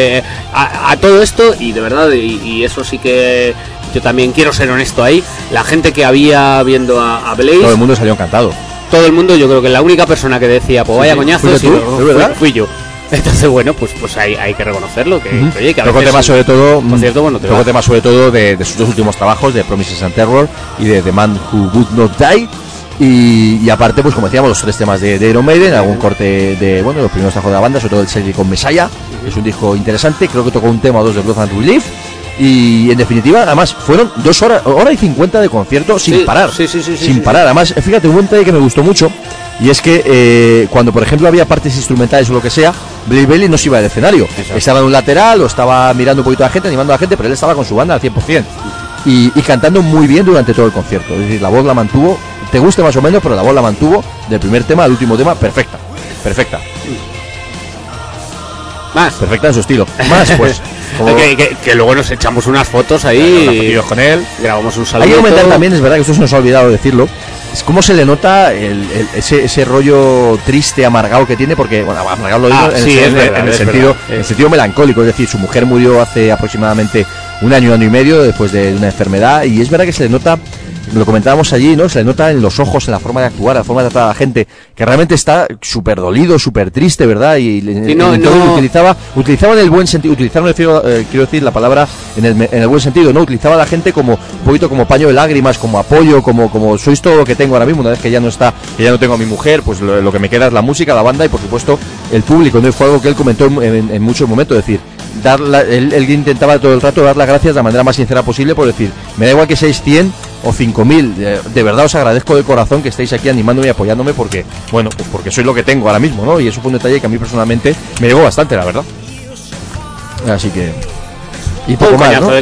a todo esto, y de verdad, y eso sí que... Yo también quiero ser honesto ahí. La gente que había viendo a Blaze... Todo el mundo salió encantado. Todo el mundo, yo creo que la única persona que decía, pues vaya coñazo, fui yo. Entonces, bueno, pues hay que reconocerlo. Oye, que a veces temas sobre todo, toco temas sobre todo de sus 2 últimos trabajos, de Promises and Terror y de The Man Who Would Not Die. Y aparte, pues como decíamos, los 3 temas de Iron Maiden, algún corte de, los primeros trabajos de la banda, sobre todo el Selly con Messiah, que es un disco interesante. Creo que tocó un tema o 2 de Blood and Relief. Y en definitiva, además, fueron 2 horas, hora y 50 de concierto sin parar. Sin parar. Además, fíjate, un detalle que me gustó mucho. Y es que cuando, por ejemplo, había partes instrumentales o lo que sea, Blaze Bayley no se iba del escenario. Exacto. Estaba en un lateral o estaba mirando un poquito a la gente, animando a la gente, pero él estaba con su banda al 100%. y cantando muy bien durante todo el concierto. Es decir, la voz la mantuvo, te guste más o menos, pero la voz la mantuvo del primer tema al último tema, perfecta. Más. Perfecta en su estilo. Más, pues. Como... Que luego nos echamos unas fotos ahí. Unas con él. Grabamos un saludo. Hay que comentar también, es verdad que esto se nos ha olvidado decirlo. Es cómo se le nota ese rollo triste, amargado que tiene, porque, bueno, amargado lo digo en el sentido melancólico. Es decir, su mujer murió hace aproximadamente un año y medio después de una enfermedad, y es verdad que se le nota, lo comentábamos allí, ¿no? Se le nota en los ojos, en la forma de actuar, la forma de tratar a la gente, que realmente está súper dolido, súper triste, ¿verdad? Utilizaban el buen sentido, quiero decir la palabra en el buen sentido, ¿no? Utilizaba a la gente como un poquito como paño de lágrimas, como apoyo, como sois todo lo que tengo ahora mismo. Una vez que ya no está, que ya no tengo a mi mujer, pues lo que me queda es la música, la banda y por supuesto el público, ¿no? Y fue algo que él comentó en muchos momentos, es decir, él intentaba todo el rato dar las gracias de la manera más sincera posible, por decir, me da igual que seáis 100 o 5.000, de verdad os agradezco de corazón que estéis aquí animándome y apoyándome, porque, bueno, pues porque soy lo que tengo ahora mismo, ¿no? Y eso fue un detalle que a mí personalmente me llegó bastante, la verdad. Así que... Y poco más, ¿no?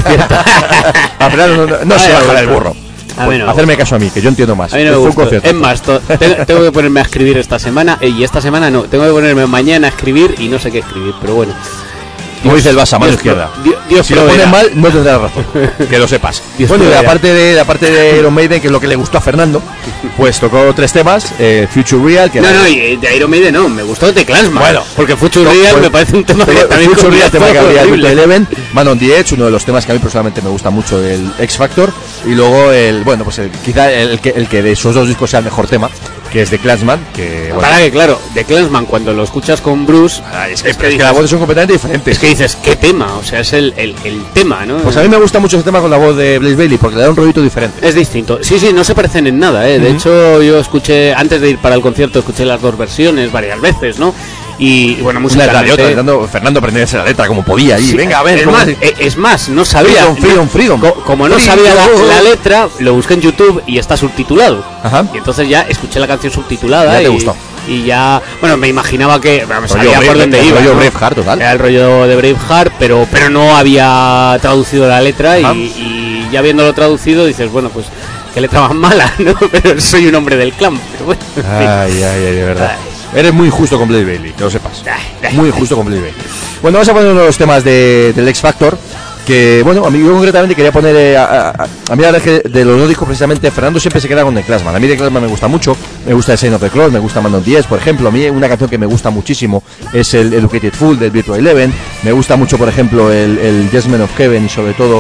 No se baja el burro. Hacerme caso a mí, que yo entiendo más. A mí no me gustó. Es más, tengo que ponerme a escribir esta semana, y esta semana no, tengo que ponerme mañana a escribir y no sé qué escribir, pero bueno. Como dice el Barça, mano izquierda. Dios si lo pones mal, no tendrás razón. Que lo sepas. Bueno, y aparte de Iron Maiden, que es lo que le gustó a Fernando, pues tocó 3 temas. Future Real. Que y de Iron Maiden no, me gustó de Clansman. Bueno, porque Future Real me parece un tema que también Future Real, tema que habría el Eleven, Man on the Edge, uno de los temas que a mí personalmente me gusta mucho, el X Factor. Y luego quizá el que de esos 2 discos sea el mejor tema, que es de Clansman, que bueno. Para que claro, de Clansman cuando lo escuchas con Bruce, es que las voces son completamente diferentes. Es que dices, ¿qué tema? O sea, es el tema, ¿no? Pues a mí me gusta mucho ese tema con la voz de Blaze Bayley, porque le da un rollito diferente. Es distinto. Sí, no se parecen en nada, ¿eh? De hecho, yo escuché, antes de ir para el concierto, escuché las 2 versiones varias veces, ¿no? Y bueno, musicalmente... Fernando aprendiese la letra como podía ahí. Sí, venga, a ver. Es más, no sabía... Freedom. Como no sabía la letra, lo busqué en YouTube y está subtitulado. Ajá. Y entonces ya escuché la canción subtitulada. Ya te gustó. Y ya, bueno, me imaginaba que sabía por dónde iba. El rollo Braveheart, total. Era el rollo de Braveheart, pero no había traducido la letra y ya habiéndolo traducido dices, bueno, pues qué letra más mala, ¿no? Pero soy un hombre del clan, pero bueno. Ay, de verdad. Eres muy injusto con Blaze Bayley, que lo sepas. Muy injusto con Blaze Bayley. Bueno, vamos a poner uno de los temas del X Factor. Que bueno, a mí yo concretamente quería poner a mí la verdad es que de los 2 discos precisamente Fernando siempre se queda con The Clansman. A mí The Clansman me gusta mucho, me gusta el Sign of the Cross, me gusta Man on the Edge, por ejemplo. A mí una canción que me gusta muchísimo es el Educated Fool del Virtual Eleven. Me gusta mucho, por ejemplo, el Yes Men of Heaven y sobre todo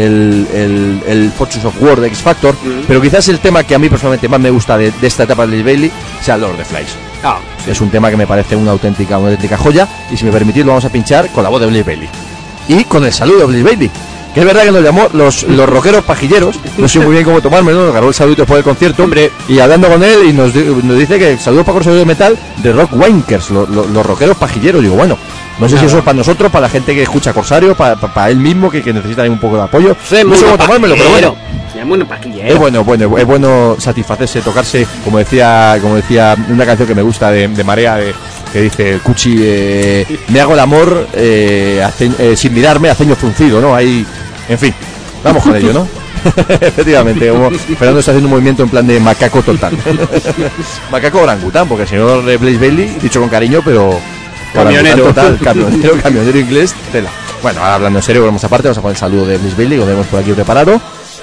el Fortunes of War de X Factor. Pero quizás el tema que a mí personalmente más me gusta de esta etapa de Blaze Bayley sea Lord of the Flies. Es un tema que me parece una auténtica joya, y si me permitís lo vamos a pinchar con la voz de Blaze Bayley y con el saludo de Blaze Bayley, que es verdad que nos llamó los rockeros pajilleros. No sé muy bien cómo tomármelo, nos agarró el saludo después del concierto, hombre, y hablando con él y nos dice que saludos para los de metal de Rock Wankers, los rockeros pajilleros. Digo, bueno, no sé si eso es para nosotros, para la gente que escucha Corsario, para él mismo que necesita un poco de apoyo. No sé cómo tomármelo, pero bueno. Es bueno satisfacerse, tocarse, como decía una canción que me gusta de Marea, que dice Cuchi, me hago el amor sin mirarme a ceño fruncido, ¿no? Ahí, en fin, vamos con ello, ¿no? Efectivamente, como Fernando está haciendo un movimiento en plan de macaco total. Macaco orangután, porque el señor Blaze Bayley, dicho con cariño, pero camionero total, camionero inglés, tela. Bueno, ahora hablando en serio, vamos aparte, vamos a poner el saludo de Blaze Bayley, lo tenemos por aquí preparado.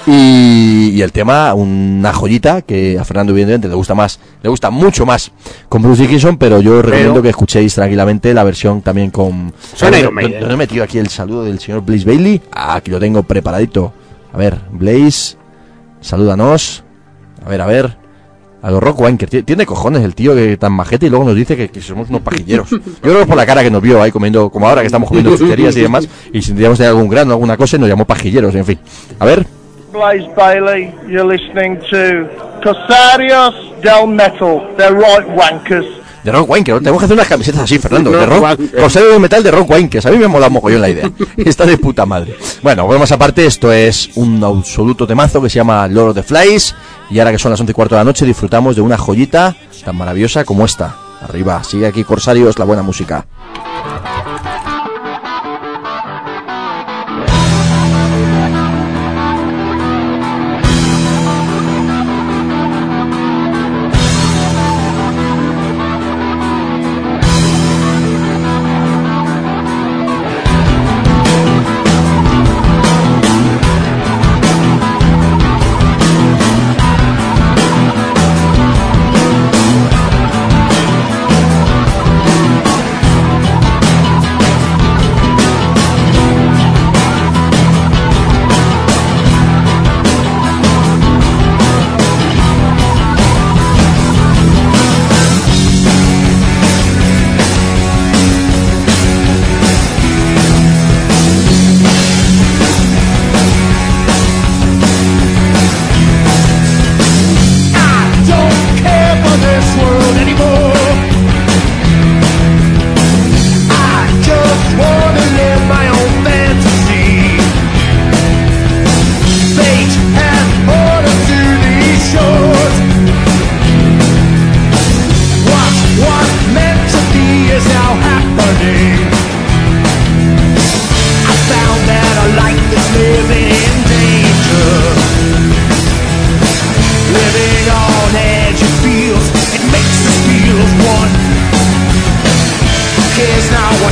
Y el tema, una joyita que a Fernando evidentemente le gusta mucho más con Bruce Dickinson, pero yo recomiendo que escuchéis tranquilamente la versión también con... ¿Dónde he metido aquí el saludo del señor Blaze Bayley? Aquí lo tengo preparadito. A ver, Blaze, salúdanos. A ver. A los Rock Wankers. Tiene cojones el tío, que tan majete, y luego nos dice que somos unos pajilleros. Yo creo que por la cara que nos vio ahí comiendo, como ahora que estamos comiendo chucherías y demás, y si tendríamos de algún grano, alguna cosa, y nos llamó pajilleros, en fin. A ver. Blaze Bayley, you're listening to Corsarios del Metal, they're right wankers. De Rock Wankers, tenemos que hacer unas camisetas así, Fernando, de rock, Corsarios del Metal de Rock Wankers. A mí me mola mogollón la idea. Está de puta madre. Bueno, pues más aparte, esto es un absoluto temazo que se llama Lord of the Flies. Y ahora que son las 11:15 de la noche, disfrutamos de una joyita tan maravillosa como esta. Arriba, sigue aquí Corsarios, la buena música.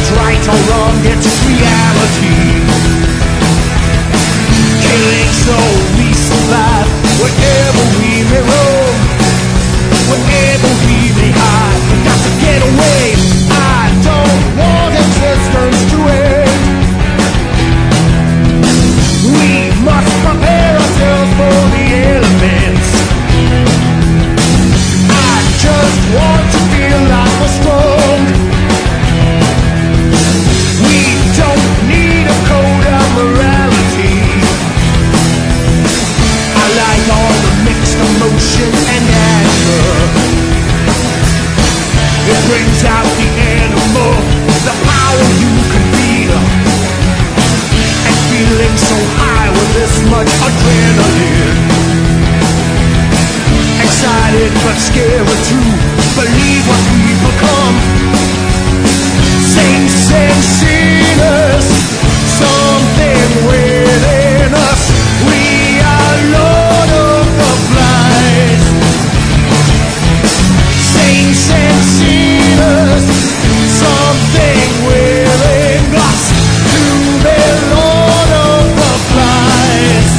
right or wrong, it's reality. Killing so we survive, wherever we may roam, wherever we may hide. We got to get away. I don't want existence to end. We must prepare ourselves for the elements. I just want to feel like we're strong. We don't need a code of morality. I like all the mixed emotion and anger. It brings out the animal, the power you can feel. And feeling so high with this much adrenaline. Excited but scared too. Believe what we've become. Saints and sinners, something within us. We are Lord of the Flies. Saints and sinners, something within us. To be Lord of the Flies.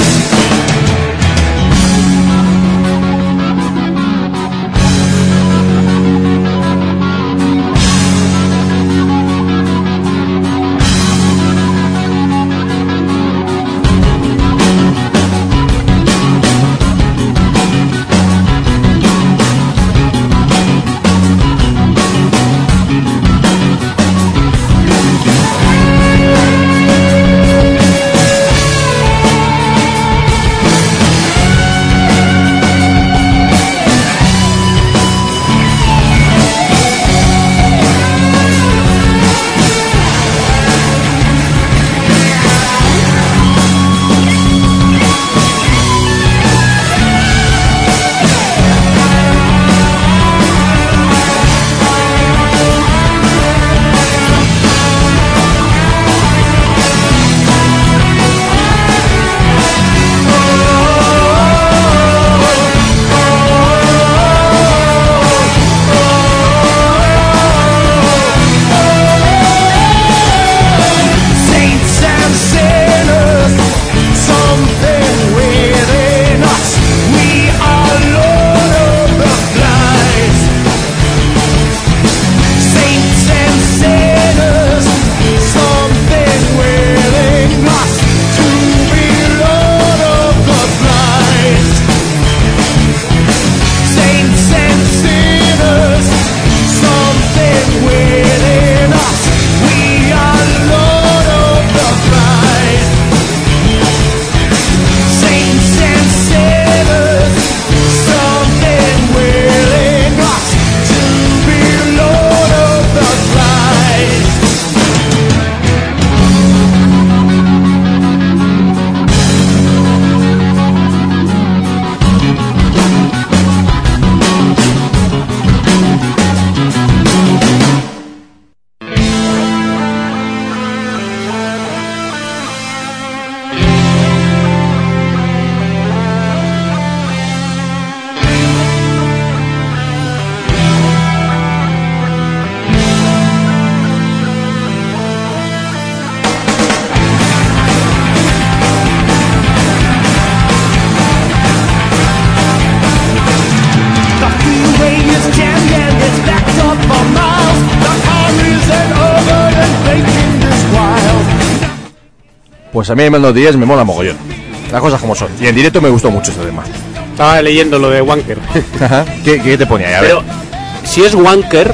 Pues a mí en Menos 10 me mola mogollón. Las cosas como son. Y en directo me gustó mucho este tema. Estaba leyendo lo de Wanker. Ajá. ¿Qué te ponía ahí? A ver. Pero si es Wanker,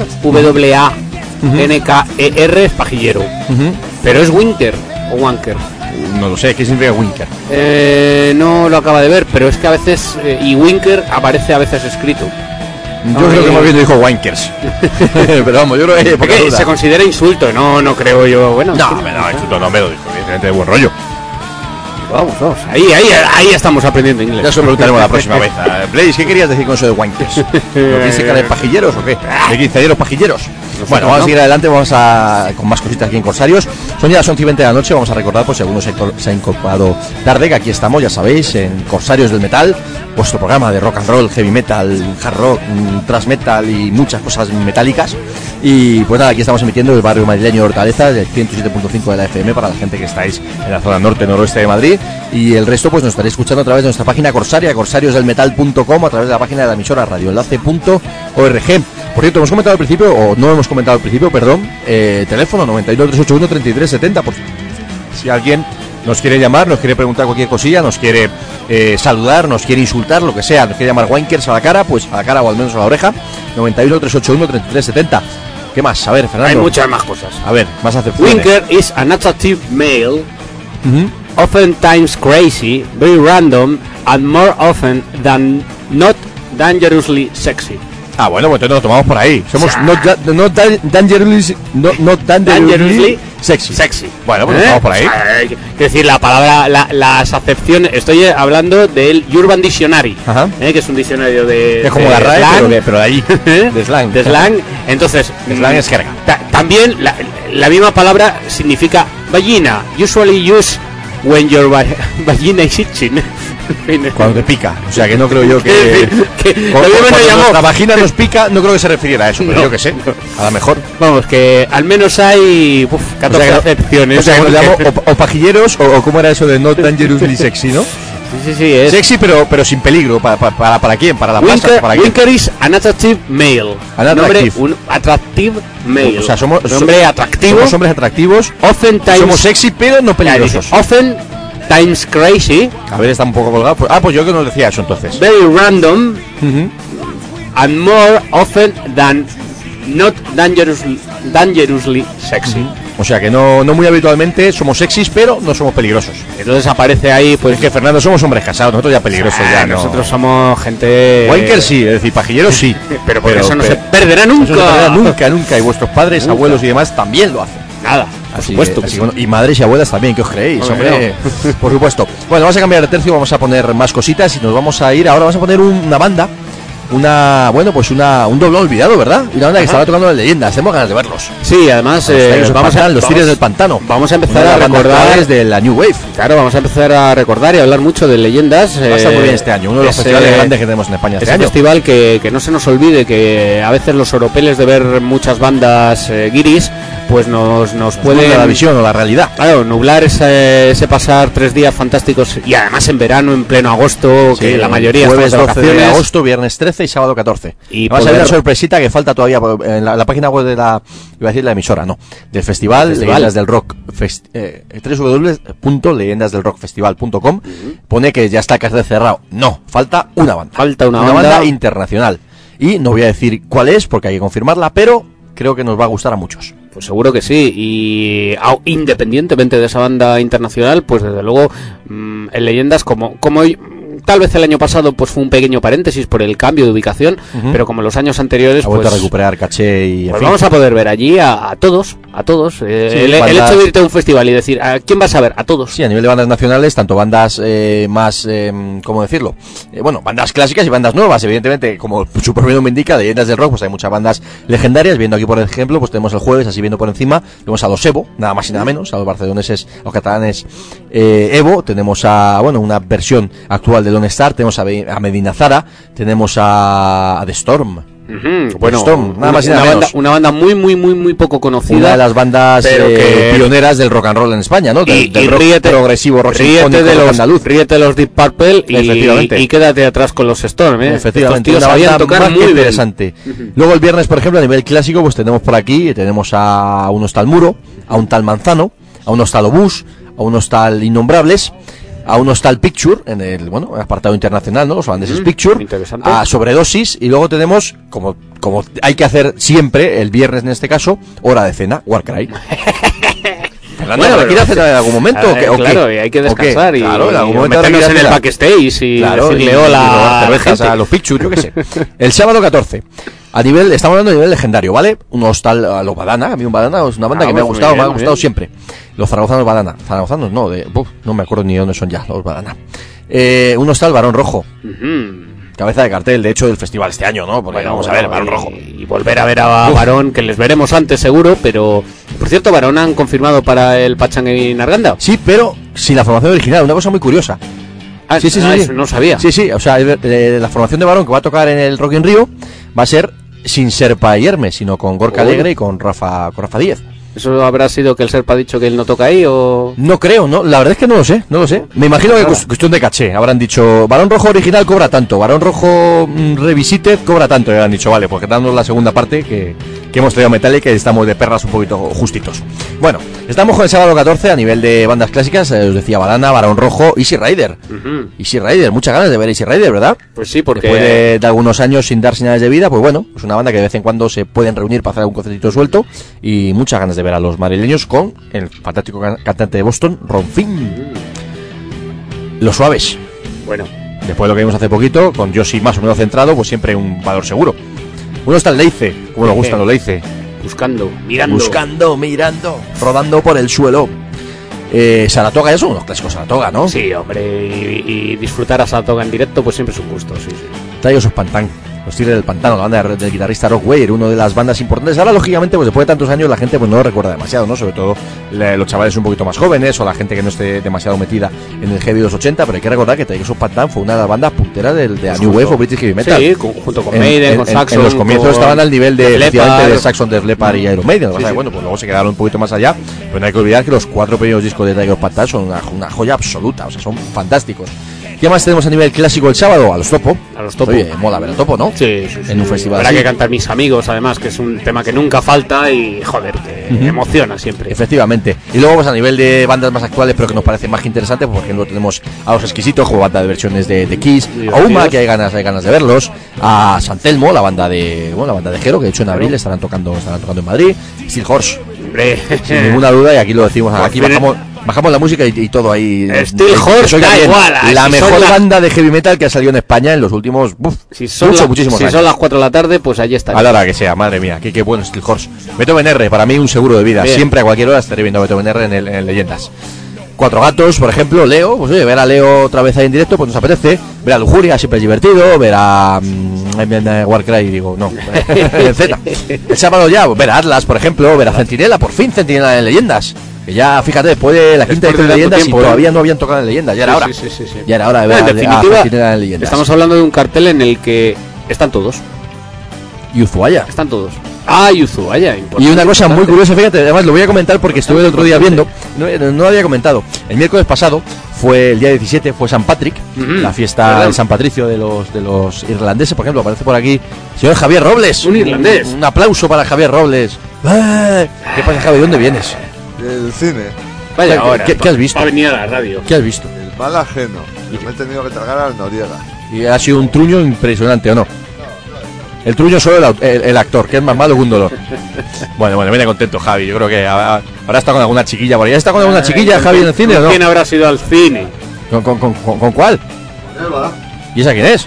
W-A-N-K-E-R, es pajillero. Pero es Winker o Wanker. No lo sé, ¿qué significa Winker? No lo acaba de ver, pero es que a veces y Winker aparece a veces escrito. Yo creo que más bien dijo Wankers. Pero vamos, yo creo que hay poca duda. Se considera insulto, no creo yo. Bueno, no, insulto no me lo dijo, evidentemente de buen rollo. Vamos. Ahí estamos aprendiendo inglés. Ya se lo preguntaremos la próxima vez. Blaze, ¿qué querías decir con eso de Wankers? ¿Lo tienes cara de pajilleros o qué? ¿De quinceañeros pajilleros? Bueno, vamos a seguir adelante, con más cositas aquí en Corsarios. Son ya las 11:20 de la noche, vamos a recordar, pues si alguno se ha incorporado tarde, que aquí estamos, ya sabéis, en Corsarios del Metal, vuestro programa de rock and roll, heavy metal, hard rock, thrash metal y muchas cosas metálicas. Y pues nada, aquí estamos emitiendo el barrio madrileño de Hortaleza, del 107.5 de la FM, para la gente que estáis en la zona norte, noroeste de Madrid. Y el resto pues nos estaréis escuchando a través de nuestra página Corsaria, corsariosdelmetal.com, a través de la página de la emisora radioenlace.org. Por cierto, hemos comentado al principio, o no hemos comentado al principio, perdón, teléfono 913813370, por si alguien nos quiere llamar, nos quiere preguntar cualquier cosilla, nos quiere saludar, nos quiere insultar, lo que sea, nos quiere llamar wankers a la cara, pues a la cara o al menos a la oreja. 913813370. ¿Qué más? A ver, Fernando. Hay muchas más cosas. A ver, más acepciones. Winker is an attractive male, oftentimes crazy, very random, and more often than not dangerously sexy. Ah, bueno, pues entonces nos lo tomamos por ahí. Somos not dangerously sexy. Bueno, pues nos tomamos por ahí. Es decir, la palabra, las acepciones. Estoy hablando del Urban Dictionary, que es un diccionario de. Es como la RAE, slang, pero de ahí. De slang. De slang. Entonces, slang es jerga. También la misma palabra significa vagina. Usually used when your vagina is itching. Cuando te pica, o sea que no creo yo que cuando la vagina nos pica, no creo que se refiriera a eso, pero yo que sé, a lo mejor. Vamos, que al menos hay 14 acepciones. O sea que nos llamo o pajilleros o cómo era eso de not dangerously sexy, ¿no? Sí, es sexy pero sin peligro. ¿Para quién? ¿Para la masa? ¿Para quién? Winker is an attractive male. Un attractive male. O sea, somos atractivo. Somos hombres atractivos. Somos sexy pero no peligrosos. Often times crazy. A ver, está un poco colgado. Pues yo que nos decía eso entonces. Very random. And more often than not dangerously sexy. O sea que no muy habitualmente somos sexys, pero no somos peligrosos. Entonces aparece ahí, pues es que Fernando somos hombres casados, nosotros ya peligrosos ya. Nosotros somos gente. Wanker sí, es decir, pajilleros sí. pero eso no se perderá nunca. No se perderá nunca. Y vuestros padres, abuelos y demás también lo hacen. Nada, por supuesto. Bueno, y madres y abuelas también, ¿qué os creéis? Hombre, por supuesto. Bueno, vamos a cambiar de tercio, vamos a poner más cositas y nos vamos a ir. Ahora vamos a poner una banda. Un doblón olvidado, ¿verdad? Y una banda que estaba tocando en Leyendas. Tenemos ganas de verlos. Sí, además vamos a los Tigres del Pantano. Vamos a empezar a recordar de la New Wave. Claro, vamos a empezar a recordar y a hablar mucho de Leyendas. Va a estar muy bien este año, uno de los festivales grandes que tenemos en España este año. Festival que no se nos olvide que a veces los oropeles de ver muchas bandas guiris pues nos puede la visión o la realidad. Claro, nublar ese pasar 3 días fantásticos y además en verano, en pleno agosto, sí, que la mayoría jueves 12 de agosto, viernes 13 y sábado 14. Y vamos a ver una sorpresita que falta todavía en la página web de iba a decir la emisora, no, del festival Leyendas del Rock, www.leyendasdelrockfestival.com. Pone que ya está el cartel cerrado. No, falta una banda. Una banda internacional. Y no voy a decir cuál es porque hay que confirmarla, pero creo que nos va a gustar a muchos. Pues seguro que sí, y independientemente de esa banda internacional, pues desde luego en Leyendas, como tal vez el año pasado pues fue un pequeño paréntesis por el cambio de ubicación, pero como los años anteriores ha vuelto a recuperar caché y pues vamos a poder ver allí a todos. Sí, el hecho de irte a un festival y decir ¿a quién vas a ver? A todos. Sí, a nivel de bandas nacionales, tanto bandas más, ¿cómo decirlo? Bandas clásicas y bandas nuevas, evidentemente, como su propio nombre indica, Leyendas del Rock, pues hay muchas bandas legendarias. Viendo aquí, por ejemplo, pues tenemos el jueves, así viendo por encima, tenemos a los Evo, nada más y nada menos, a los barceloneses, los catalanes Evo, tenemos a, una versión actual de Lone Star, tenemos a Medina Zara, tenemos a The Storm. Bueno, Storm, nada más y nada menos. Una banda muy poco conocida. Una de las bandas pioneras del rock and roll en España, ¿no? Del rock progresivo, rock sinfónico, rock andaluz. Ríete de los Deep Purple y quédate atrás con los Storm, ¿eh? Efectivamente, una banda tocar muy interesante. Luego el viernes, por ejemplo, a nivel clásico, pues tenemos por aquí, tenemos a unos tal Muro, a un tal Manzano, a unos tal Obús, a unos tal Innombrables, a un Hostal Picture en el apartado internacional, ¿no? Los holandeses Picture, a Sobredosis, y luego tenemos, como hay que hacer siempre, el viernes en este caso, hora de cena, Warcry. Bueno, ¿quiere hacer en algún momento? Claro, y hay que descansar y claro, en algún momento meternos en el backstage y decirle hola a cervezas a los Picture, yo qué sé. El sábado 14. Estamos hablando a nivel legendario, ¿vale? Un hostal a los Badana, a mí un Badana es una banda que me ha gustado siempre. Los zaragozanos Badana, zaragozanos no, no me acuerdo ni de dónde son ya, los Badana. Un hostal Barón Rojo. cabeza de cartel, de hecho, del festival este año, ¿no? Porque vamos a ver, Barón Rojo. Y volver a ver a Barón, que les veremos antes seguro, pero... Por cierto, Barón han confirmado para el Pachanga en Arganda. Sí, pero sin la formación original, una cosa muy curiosa. Sí. Eso no sabía. Sí, o sea, la formación de Barón que va a tocar en el Rock in Rio va a ser sin Serpa y Hermes, sino con Gorka Alegre y con Rafa Díez. ¿Eso habrá sido que el Serpa ha dicho que él no toca ahí o...? No creo, no, la verdad es que no lo sé. Me imagino que cuestión de caché. Habrán dicho, Barón Rojo original cobra tanto, Barón Rojo Revisited cobra tanto. Y habrán dicho, vale, porque dándonos la segunda parte que hemos traído Metallica y estamos de perras un poquito justitos. Bueno, estamos con el sábado 14 a nivel de bandas clásicas. Os decía Balana, Barón Rojo, Easy Rider. Easy Rider, muchas ganas de ver Easy Rider, ¿verdad? Pues sí, porque... Después de algunos años sin dar señales de vida, pues bueno, es una banda que de vez en cuando se pueden reunir para hacer algún concertito suelto. Y muchas ganas de ver a los madrileños con el fantástico cantante de Boston, Ron Finn. Los Suaves. Bueno. Después de lo que vimos hace poquito, con Yoshi más o menos centrado, pues siempre un valor seguro. Uno está el Leice, como nos gustan los Leice. Buscando, mirando, rodando por el suelo. Saratoga, eso, unos clásicos Saratoga, ¿no? Sí, hombre, y disfrutar a Saratoga en directo, pues siempre es un gusto, sí. Traigo sus Pantán. Los Tigres del Pantano, la banda del guitarrista Rockwell, una de las bandas importantes. Ahora, lógicamente, pues después de tantos años la gente pues no lo recuerda demasiado, ¿no? Sobre todo los chavales un poquito más jóvenes o la gente que no esté demasiado metida en el heavy de los 80, pero hay que recordar que Traigo Pantán fue una de las bandas punteras de New Wave o British Heavy Metal. Sí, junto con Maiden, con Saxon. En los comienzos estaban al nivel de Saxon, Def Leppard y Iron Maiden. Sí. Bueno, pues luego se quedaron un poquito más allá, pero no hay que olvidar que los 4 primeros discos de Traigo Pantán son una joya absoluta, o sea, son fantásticos. ¿Qué más tenemos a nivel clásico el sábado? A los Topo. Oye, mola ver a Topo, ¿no? Sí. En un festival Habrá así. que cantar Mis Amigos, además, que es un tema que nunca falta y, joder, que emociona siempre. Efectivamente. Y luego, pues a nivel de bandas más actuales, pero que nos parecen más interesantes, por ejemplo, tenemos a Los Exquisitos, como banda de versiones de Kiss, a Uma, que hay ganas de verlos, a San Telmo, la banda de Jero, que de hecho en abril estarán tocando en Madrid, Steel Horse. Hombre. Sin ninguna duda, y aquí lo decimos, aquí bajamos la música y todo ahí. Steel Horse da igual. La mejor banda de heavy metal que ha salido en España en los últimos muchísimos años. Si son las 4 de la tarde, pues allí está. A la hora que sea, madre mía, qué bueno Steel Horse. Beethoven R, para mí un seguro de vida. Bien. Siempre a cualquier hora estaré viendo a Beethoven R en Leyendas. Cuatro Gatos, por ejemplo, Leo, pues oye, ver a Leo otra vez ahí en directo, pues nos apetece. Ver a Lujuria, siempre es divertido. Ver a Warcry, digo, no. Z. El sábado ya, ver a Atlas, por ejemplo. Ver a Centinela, por fin Centinela en Leyendas. Que ya, fíjate, después de la quinta edición de Leyendas y todavía no habían tocado en Leyendas. Ya era hora. Sí. Ya era hora de ver en definitiva, a Centinela en Leyendas. Estamos hablando de un cartel en el que están todos. Y Ushuaia. Están todos. Y Ushuaia. Y una cosa muy curiosa, fíjate, además lo voy a comentar porque estuve el otro día viendo, no lo había comentado. El miércoles pasado fue el día 17, fue San Patrick, la fiesta de San Patricio de los irlandeses, por ejemplo, aparece por aquí el señor Javier Robles. Un irlandés. Un aplauso para Javier Robles. ¿Qué pasa, Javier? ¿Dónde vienes? Del cine. Vaya ahora. ¿Qué has visto? Va a venir a la radio. ¿Qué has visto? El mal ajeno. Yo me he tenido que tragar al Noriega. Y ha sido un truño impresionante, ¿o no? El truño solo el actor, que es más malo que un dolor. Bueno, viene contento Javi. Yo creo que habrá estado con alguna chiquilla por ahí. ¿Está con alguna chiquilla Javi en el cine o no? ¿Quién habrá sido al cine? ¿Con cuál? Eva. ¿Y esa quién es?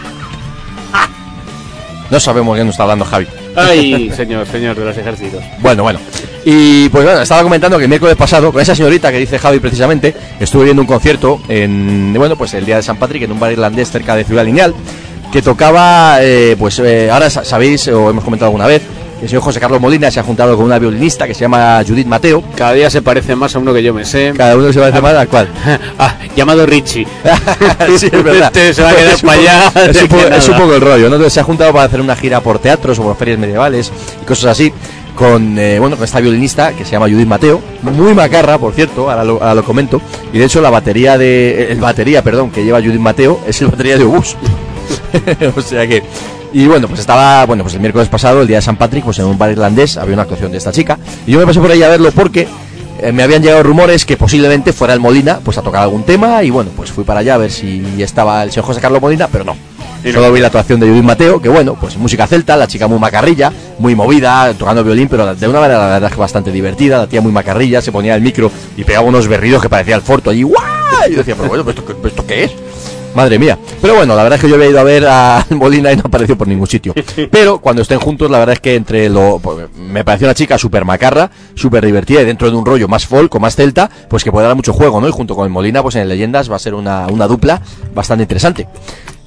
No sabemos quién nos está hablando Javi. Ay, señor de los ejércitos. Bueno. Y pues bueno, estaba comentando que el miércoles pasado, con esa señorita que dice Javi precisamente, estuve viendo un concierto pues el día de San Patrick en un bar irlandés cerca de Ciudad Lineal, que tocaba, ahora sabéis, o hemos comentado alguna vez, que el señor José Carlos Molina se ha juntado con una violinista que se llama Judith Mateo. Cada día se parece más a uno que yo me sé. Cada uno se parece más al cual. Llamado Richie. Sí, es verdad. Este se va a quedar para allá. Es un poco el rollo, ¿no? Entonces se ha juntado para hacer una gira por teatros o por ferias medievales y cosas así. Con esta violinista que se llama Judith Mateo, muy macarra, por cierto, ahora lo comento. Y de hecho el batería que lleva Judith Mateo es el batería de Obús. O sea que... Y pues estaba, pues el miércoles pasado, el día de San Patrick, pues en un bar irlandés había una actuación de esta chica. Y yo me pasé por ahí a verlo porque me habían llegado rumores que posiblemente fuera el Molina pues a tocar algún tema. Y pues fui para allá a ver si estaba el señor José Carlos Molina, pero no. Solo vi la actuación de Judith Mateo, que pues música celta, la chica muy macarrilla, muy movida, tocando violín, pero de una manera la verdad que bastante divertida, la tía muy macarrilla, se ponía el micro y pegaba unos berridos que parecía el Forto allí, ¡guau! Y yo decía, pero bueno, ¿esto qué es? Madre mía. Pero bueno, la verdad es que yo había ido a ver a Molina y no apareció por ningún sitio. Pero cuando estén juntos, la verdad es que me pareció una chica súper macarra, súper divertida y dentro de un rollo más folk o más celta, pues que puede dar mucho juego, ¿no? Y junto con el Molina, pues en Leyendas va a ser una dupla bastante interesante.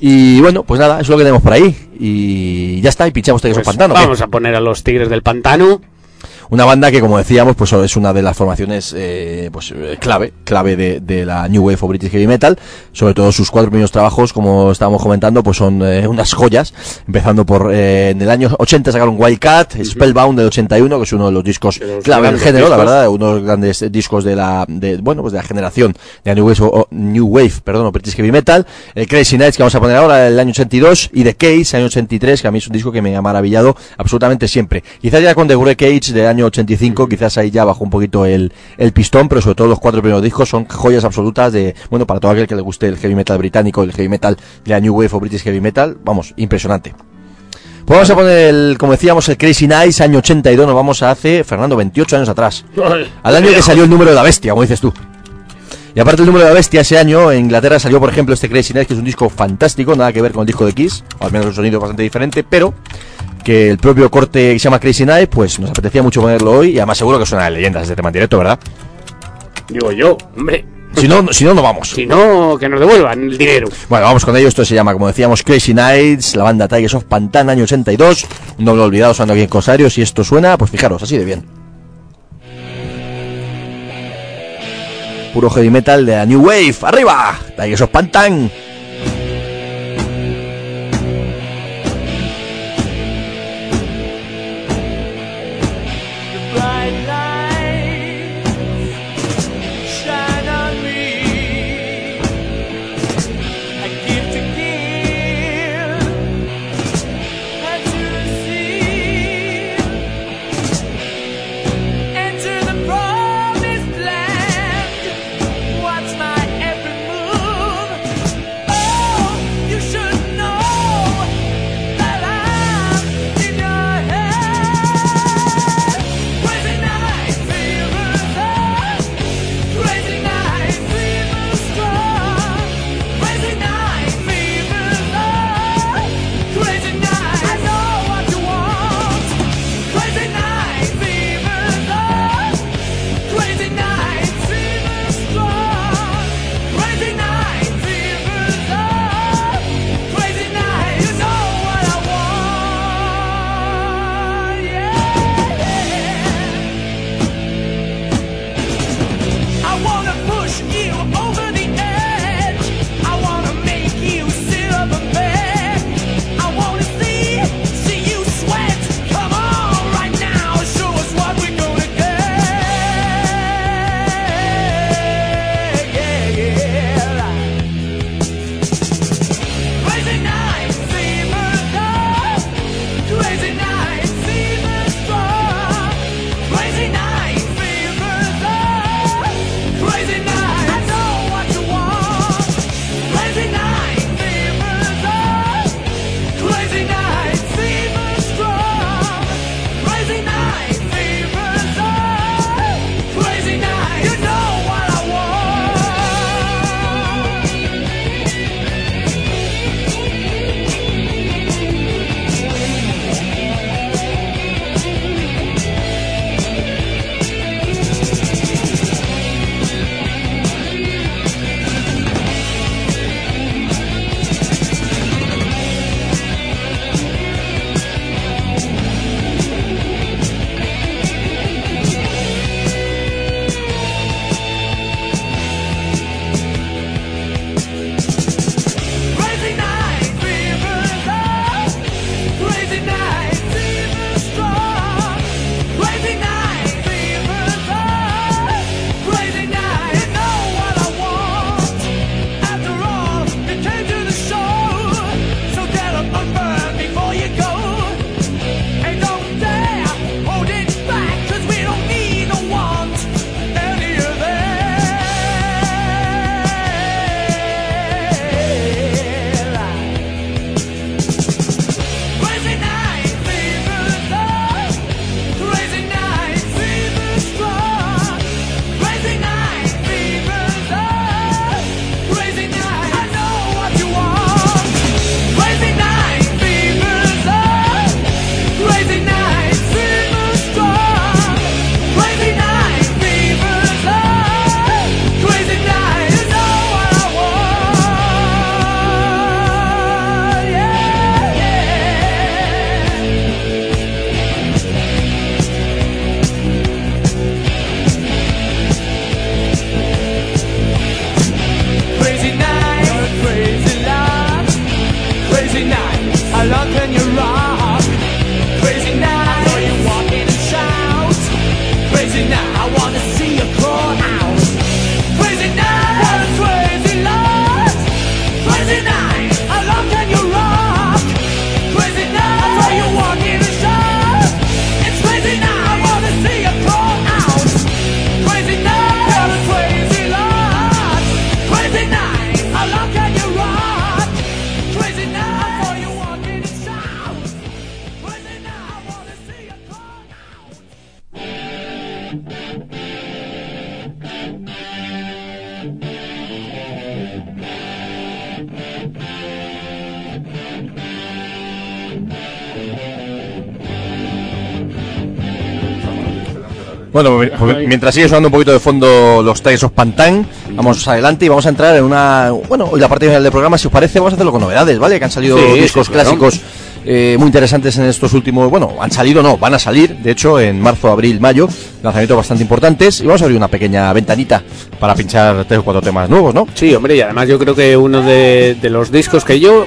Y bueno, pues nada, eso es lo que tenemos por ahí. Y ya está, y pinchamos Tigres del Pantano. Vamos a poner a los Tigres del Pantano. Una banda que, como decíamos, pues es una de las formaciones clave de la New Wave of British Heavy Metal. Sobre todo sus 4 primeros trabajos, como estábamos comentando, pues son unas joyas. Empezando por en el año 80 sacaron Wildcat, Spellbound del 81, que es uno de los discos clave del género, la verdad, uno de los grandes discos de la generación de la New Wave, o British Heavy Metal. Crazy Nights, que vamos a poner ahora, el año 82, y The Cage, año 83, que a mí es un disco que me ha maravillado absolutamente siempre. Quizás ya con The Grey Cage de año 85, quizás ahí ya bajó un poquito el pistón, pero sobre todo los 4 primeros discos son joyas absolutas para todo aquel que le guste el heavy metal británico, el heavy metal de la New Wave o British Heavy Metal, vamos, impresionante. Pues vamos a poner, como decíamos, el Crazy Nights, año 82, nos vamos a hace, Fernando, 28 años atrás, al año que salió el número de la bestia, como dices tú. Y aparte del número de la bestia, ese año en Inglaterra salió, por ejemplo, este Crazy Nights, que es un disco fantástico, nada que ver con el disco de Kiss, o al menos un sonido bastante diferente, pero que el propio corte que se llama Crazy Night, pues nos apetecía mucho ponerlo hoy, y además seguro que suena de leyendas este tema en directo, ¿verdad? Digo yo, hombre. Si no vamos. Si no, que nos devuelvan el dinero. Bueno, vamos con ello. Esto se llama, como decíamos, Crazy Nights, la banda Tigers of Pantano, año 82. No lo olvidado, sonando aquí en Corsarios. Si esto suena, pues fijaros, así de bien. Puro heavy metal de la New Wave. ¡Arriba! Tigers of Pantano. Crazy now, I wanna see you crawl out. Crazy now, crazy Lord. Crazy night, how long can you rock? Crazy now, where you walking and shop. It's crazy now, I wanna see you crawl out. Crazy now, crazy Lord. Crazy night, how long can you rock? Crazy now, where you walking and shop. Crazy now, I wanna see you crawl out. Bueno, mientras sigue sonando un poquito de fondo los Tales of Pantan, vamos adelante y vamos a entrar en una... Bueno, hoy la parte final del programa, si os parece, vamos a hacerlo con novedades, ¿vale? Que han salido discos clásicos muy interesantes en estos últimos... Bueno, han salido, no, van a salir, de hecho, en marzo, abril, mayo, lanzamientos bastante importantes, y vamos a abrir una pequeña ventanita para pinchar 3 o 4 temas nuevos, ¿no? Sí, hombre, y además yo creo que uno de los discos que yo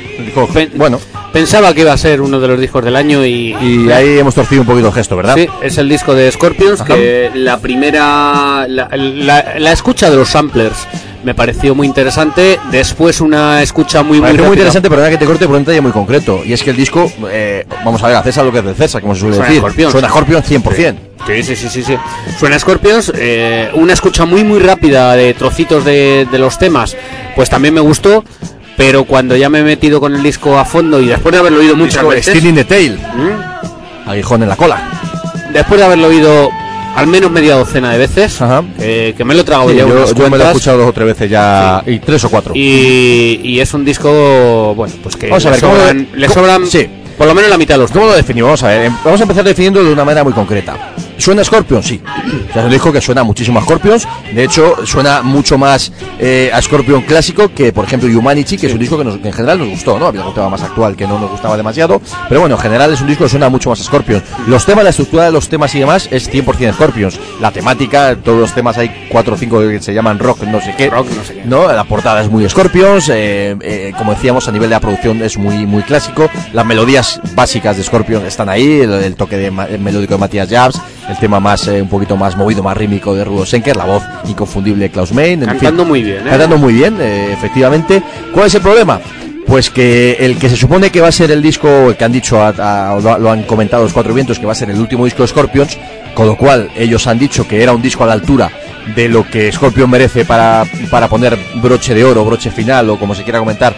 pensaba que iba a ser uno de los discos del año y ahí hemos torcido un poquito el gesto, ¿verdad? Sí, es el disco de Scorpions. Ajá. Que la primera la escucha de los samplers me pareció muy interesante. Después una escucha muy interesante, pero que te corte por un detalle muy concreto. Y es que el disco, vamos a ver, a César lo que es del César, como se suele decir. Suena Scorpions 100%. Sí. Suena Scorpions, una escucha muy rápida de trocitos de los temas, pues también me gustó. Pero cuando ya me he metido con el disco a fondo y después de haberlo oído muchas veces... Sting in the Tail. Aguijón en la cola. Después de haberlo oído al menos media docena de veces, que me lo he tragado ya unas cuantas. Yo me lo he escuchado 2 o 3 veces ya, y 3 o 4. Y es un disco, bueno, pues que vamos a ver, le sobran sí, por lo menos la mitad de los temas. ¿Cómo lo definimos? Vamos a ver, vamos a empezar definiendo de una manera muy concreta. ¿Suena Scorpions? Sí. O sea, es un disco que suena muchísimo a Scorpions. De hecho, suena mucho más a Scorpion clásico que, por ejemplo, Humanity, que es un disco que en general nos gustó, ¿no? Había algún tema más actual que no nos gustaba demasiado. Pero bueno, en general es un disco que suena mucho más a Scorpions. Los temas, la estructura de los temas y demás es 100% Scorpions. La temática, todos los temas, hay 4 o 5 que se llaman rock, no sé qué. ¿No? La portada es muy Scorpions. Como decíamos, a nivel de la producción es muy clásico. Las melodías básicas de Scorpions están ahí. El toque de melódico de Matthias Jabs. El tema más un poquito más movido, más rítmico de Rudolf Schenker, la voz inconfundible de Klaus Meine. Cantando muy bien, Cantando muy bien, efectivamente. ¿Cuál es el problema? Pues que el que se supone que va a ser el disco, que han dicho, lo han comentado los 4 vientos, que va a ser el último disco de Scorpions, con lo cual ellos han dicho que era un disco a la altura de lo que Scorpion merece para poner broche de oro, broche final, o como se quiera comentar,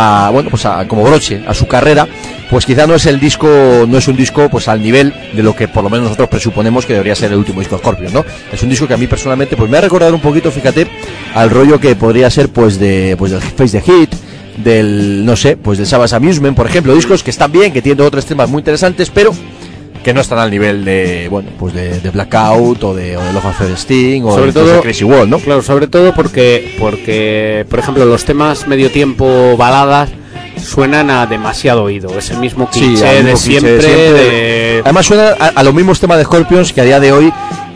como broche a su carrera. Pues quizá no es un disco pues al nivel de lo que por lo menos nosotros presuponemos que debería ser el último disco de Scorpions, ¿no? Es un disco que a mí personalmente pues me ha recordado un poquito, fíjate, al rollo que podría ser del Face the Hit, del Savage Amusement, por ejemplo, discos que están bien, que tienen 2 o 3 temas muy interesantes, pero que no están al nivel de de Blackout o de Love After Sting o sobre todo de Crazy World, ¿no? Claro, sobre todo porque por ejemplo los temas medio tiempo, baladas, suenan a demasiado oído. Es el mismo cliché de siempre. Además suena a los mismos temas de Scorpions que a día de hoy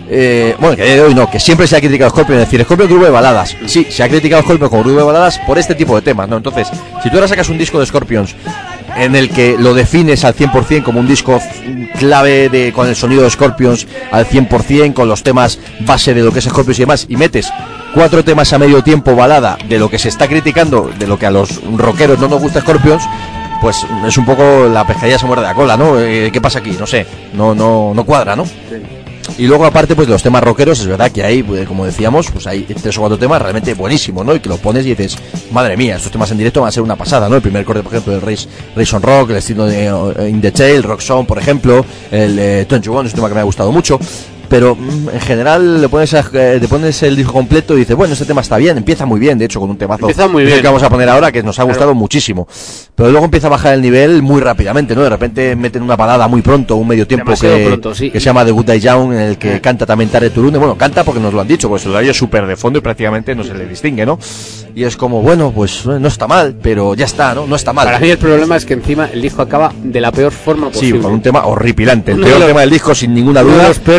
que siempre se ha criticado a Scorpion. Es decir, Scorpion grupo de baladas. Sí, se ha criticado a Scorpion como grupo de baladas por este tipo de temas, ¿no? Entonces, si tú ahora sacas un disco de Scorpions en el que lo defines al 100% como un disco clave con el sonido de Scorpions al 100%, con los temas base de lo que es Scorpions y demás, y metes 4 temas a medio tiempo balada de lo que se está criticando, de lo que a los rockeros no nos gusta Scorpions, pues es un poco la pescadilla se muerde la cola, ¿no? ¿Qué pasa aquí? No sé, no cuadra, ¿no? Sí. Y luego aparte pues de los temas rockeros, es verdad que hay, como decíamos, pues hay 3 o 4 temas realmente buenísimos, ¿no? Y que lo pones y dices, madre mía, estos temas en directo van a ser una pasada, ¿no? El primer corte, por ejemplo, del Race on Rock, el estilo de In the Tail, Rock Song, por ejemplo, el 21 es un tema que me ha gustado mucho. Pero en general le pones el disco completo y dices, bueno, este tema está bien, empieza muy bien, de hecho, con un temazo que vamos a poner ahora, que nos ha gustado muchísimo. Pero luego empieza a bajar el nivel muy rápidamente, ¿no? De repente meten una balada muy pronto, un medio tiempo que se llama The Good Die Young, en el que canta también Tare Turune. Bueno, canta porque nos lo han dicho, pues el horario es súper de fondo y prácticamente no se le distingue, ¿no? Y es como, bueno, pues no está mal, pero ya está, ¿no? No está mal. Para mí el problema es que encima el disco acaba de la peor forma posible. Sí, con un tema horripilante. El peor tema del disco, sin ninguna duda, los peores temas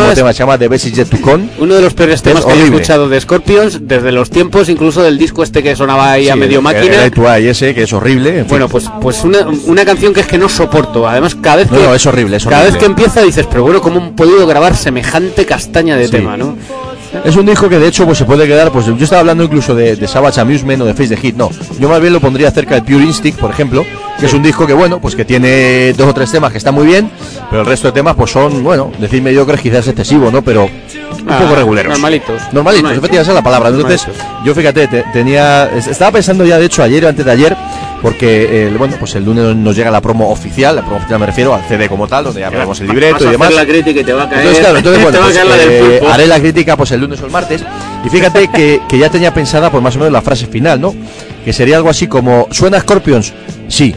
último tema se llama The Best Is Yet To Come. Uno de los peores temas que he horrible. escuchado de Scorpions desde los tiempos incluso del disco este que sonaba ahí a medio máquina. El I2I ese, que es horrible. En fin. Bueno, pues una canción que es que no soporto. Además, cada vez que No, es horrible, es cada horrible. vez que empieza dices, pero bueno, ¿cómo han podido grabar semejante castaña de Sí. tema, no? Es un disco que de hecho pues se puede quedar, pues yo estaba hablando incluso de Savage Amusement o de Face the Hit, no, yo más bien lo pondría cerca de Pure Instinct, por ejemplo, que es un disco que bueno, pues que tiene 2 o 3 temas que están muy bien, pero el resto de temas pues son, bueno, decir mediocres quizás es excesivo, ¿no? Pero un poco reguleros. Normalitos. Normalitos, efectivamente esa es la palabra. Entonces, yo fíjate, estaba pensando ya de hecho ayer o antes de ayer, porque bueno, pues el lunes nos llega la promo oficial me refiero al CD como tal, donde ya veremos el libreto y demás. La crítica y te va a caer. Entonces, claro, bueno, te va a pues, caer la del pulpo. haré la crítica pues el lunes o el martes. Y fíjate que ya tenía pensada pues más o menos la frase final, ¿no? Que sería algo así como: ¿suena Scorpions? Sí.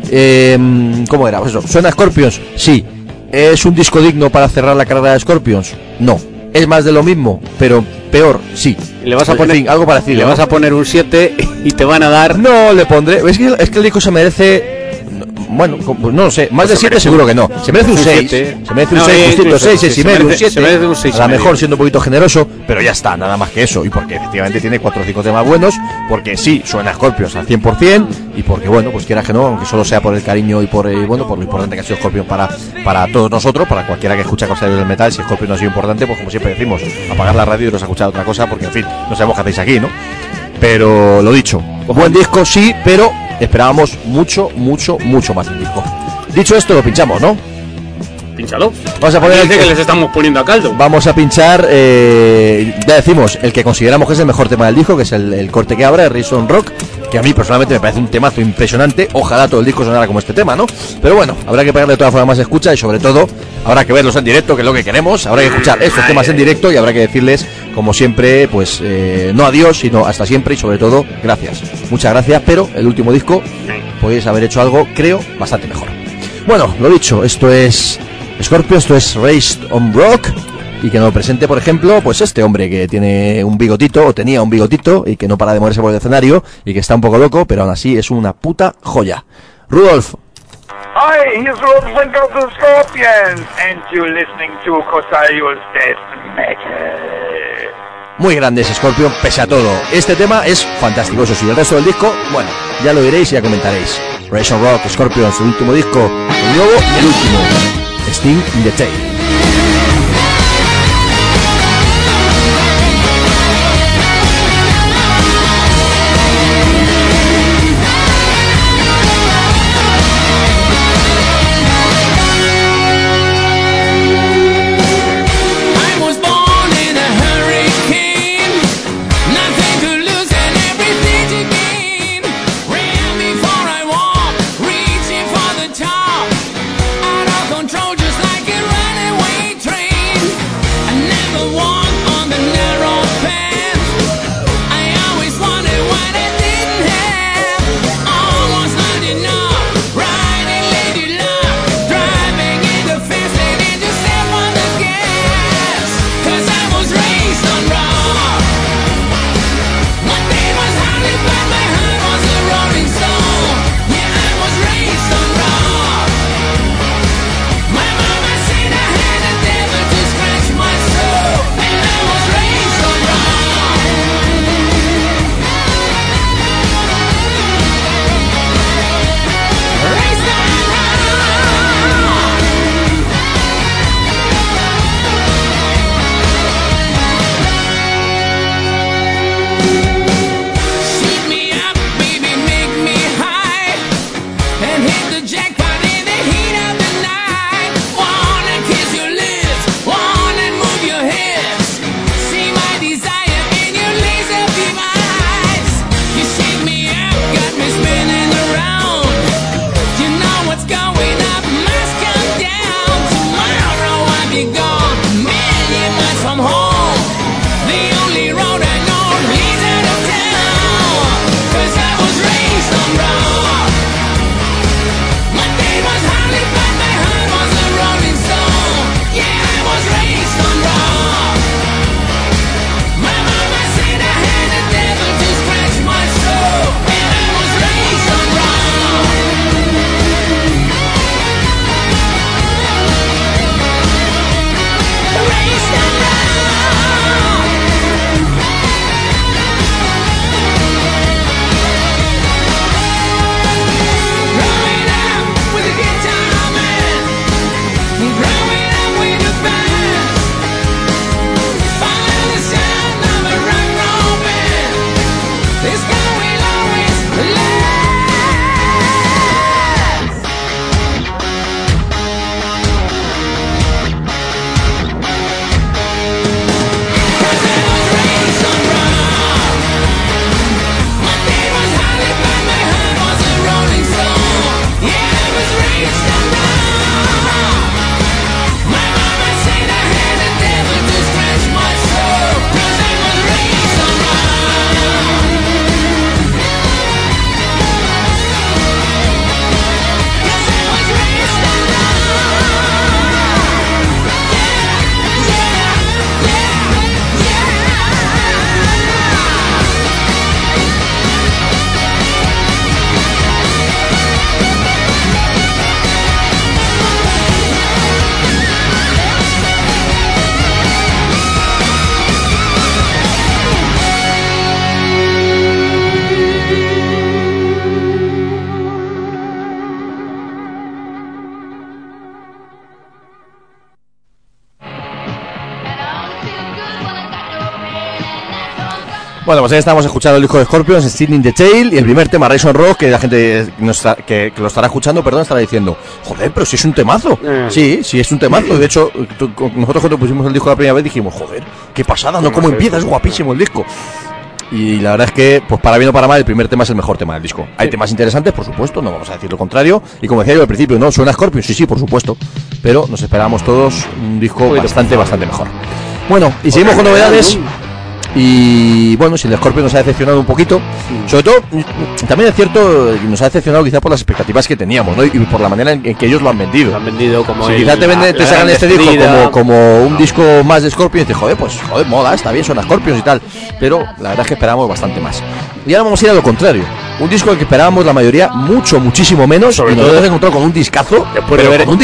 ¿Cómo era? Pues eso, ¿suena Scorpions? Sí. ¿Es un disco digno para cerrar la carrera de Scorpions? No. ¿Es más de lo mismo, pero peor? Sí. Le vas a poner, en fin, algo parecido. Le vas a poner un 7 y te van a dar. No, le pondré. Es que el disco se merece. Bueno, no lo sé. Más de 7 seguro que no. Se merece un 6. Se merece un 6, justito 6, 6 y medio, un 7. Se merece un 6. A lo mejor siendo un poquito generoso, pero ya está, nada más que eso. Y porque efectivamente tiene 4 o 5 temas buenos. Porque sí, suena Scorpions al 100%. Y porque, bueno, pues quieras que no, aunque solo sea por el cariño y por bueno, por lo importante que ha sido Scorpions para todos nosotros, para cualquiera que escucha cosas del metal. Si Scorpions no ha sido importante, pues como siempre decimos, apagar la radio y no se ha escuchado otra cosa, porque en fin, no sabemos qué hacéis aquí, ¿no? Pero lo dicho, buen disco sí, pero esperábamos mucho más del disco. Dicho esto, lo pinchamos, ¿no? Pínchalo. Vamos a poner Dice que les estamos poniendo a caldo. Vamos a pinchar, ya decimos, el que consideramos que es el mejor tema del disco, que es el corte que abre, el Reason Rock, que a mí personalmente me parece un temazo impresionante. Ojalá todo el disco sonara como este tema, ¿no? Pero bueno, habrá que pegarle de todas formas más escucha y sobre todo habrá que verlos en directo, que es lo que queremos. Habrá que escuchar estos temas en directo y habrá que decirles, como siempre, pues no adiós, sino hasta siempre y sobre todo gracias. Muchas gracias, pero el último disco podéis haber hecho algo, creo, bastante mejor. Bueno, lo dicho, esto es Scorpio, esto es Raised on Rock. Y que nos presente, por ejemplo, pues este hombre que tiene un bigotito, o tenía un bigotito, y que no para de moverse por el escenario, y que está un poco loco, pero aún así es una puta joya. Rudolf. Hi, here's Rudolf of the Scorpions, and you're listening to Cosarios Death Metal. Muy grande ese Scorpion, pese a todo. Este tema es fantástico, eso sí. El resto del disco, bueno, ya lo diréis y ya comentaréis. Raised on Rock, Scorpions, el último disco, el nuevo y el último. Sting in the Tail. Bueno, pues ahí estamos escuchando el disco de Scorpions, Sitting in the Tail, y el primer tema, Rise on Rock, que la gente que lo estará escuchando, perdón, estará diciendo, joder, pero si es un temazo. Sí, es un temazo. De hecho, nosotros cuando pusimos el disco la primera vez dijimos, joder, qué pasada, ¿no? Cómo empieza, es guapísimo el disco. Y la verdad es que, pues para bien o para mal, el primer tema es el mejor tema del disco. Hay temas interesantes, por supuesto, no vamos a decir lo contrario. Y como decía yo al principio, ¿no? ¿Suena Scorpions? Sí, por supuesto. Pero nos esperábamos todos un disco bastante mejor. Bueno, y seguimos con novedades. Y bueno, si el Scorpio nos ha decepcionado un poquito, sobre todo, también es cierto, nos ha decepcionado quizá por las expectativas que teníamos, ¿no? Y por la manera en que ellos lo han vendido. Lo han vendido como si quizá te sacan este disco como un disco más de Scorpion y dices, joder, moda, está bien, son Scorpions y tal. Pero la verdad es que esperábamos bastante más. Y ahora vamos a ir a lo contrario. Un disco al que esperábamos la mayoría muchísimo menos. Sobre y nos hemos encontrado con un discazo. Después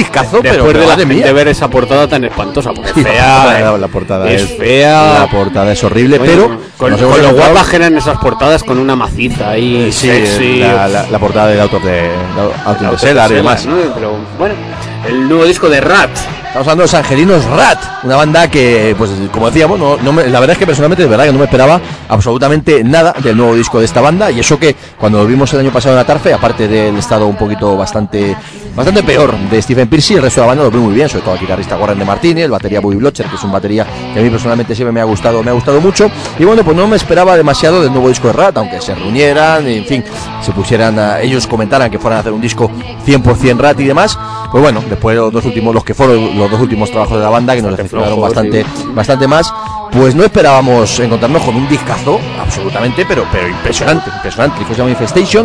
de ver esa portada tan espantosa. Porque fea. La portada es fea. La portada es horrible, bueno, pero con lo guapas que eran esas portadas con una maciza ahí. Sí, sexy. La portada del autor de Cellar y demás. ¿No? Pero bueno, el nuevo disco de Rat. Estamos hablando de Los Angelinos Rat, una banda que, pues como decíamos, la verdad es que personalmente de verdad que no me esperaba absolutamente nada del nuevo disco de esta banda, y eso que cuando lo vimos el año pasado en la Tarfe, aparte del estado un poquito bastante peor de Stephen Pearcy, el resto de la banda lo veo muy bien, sobre todo el guitarrista Warren de Martini, el batería Bobby Blocher, que es un batería que a mí personalmente siempre me ha gustado mucho, y bueno, pues no me esperaba demasiado del nuevo disco de Rat, aunque se reunieran, en fin, se pusieran ellos comentaran que fueran a hacer un disco 100% Rat y demás. Pues bueno, después los dos últimos trabajos de la banda, que nos decepcionaron bastante más, pues no esperábamos encontrarnos con un discazo absolutamente, pero impresionante, que se llama Infestation,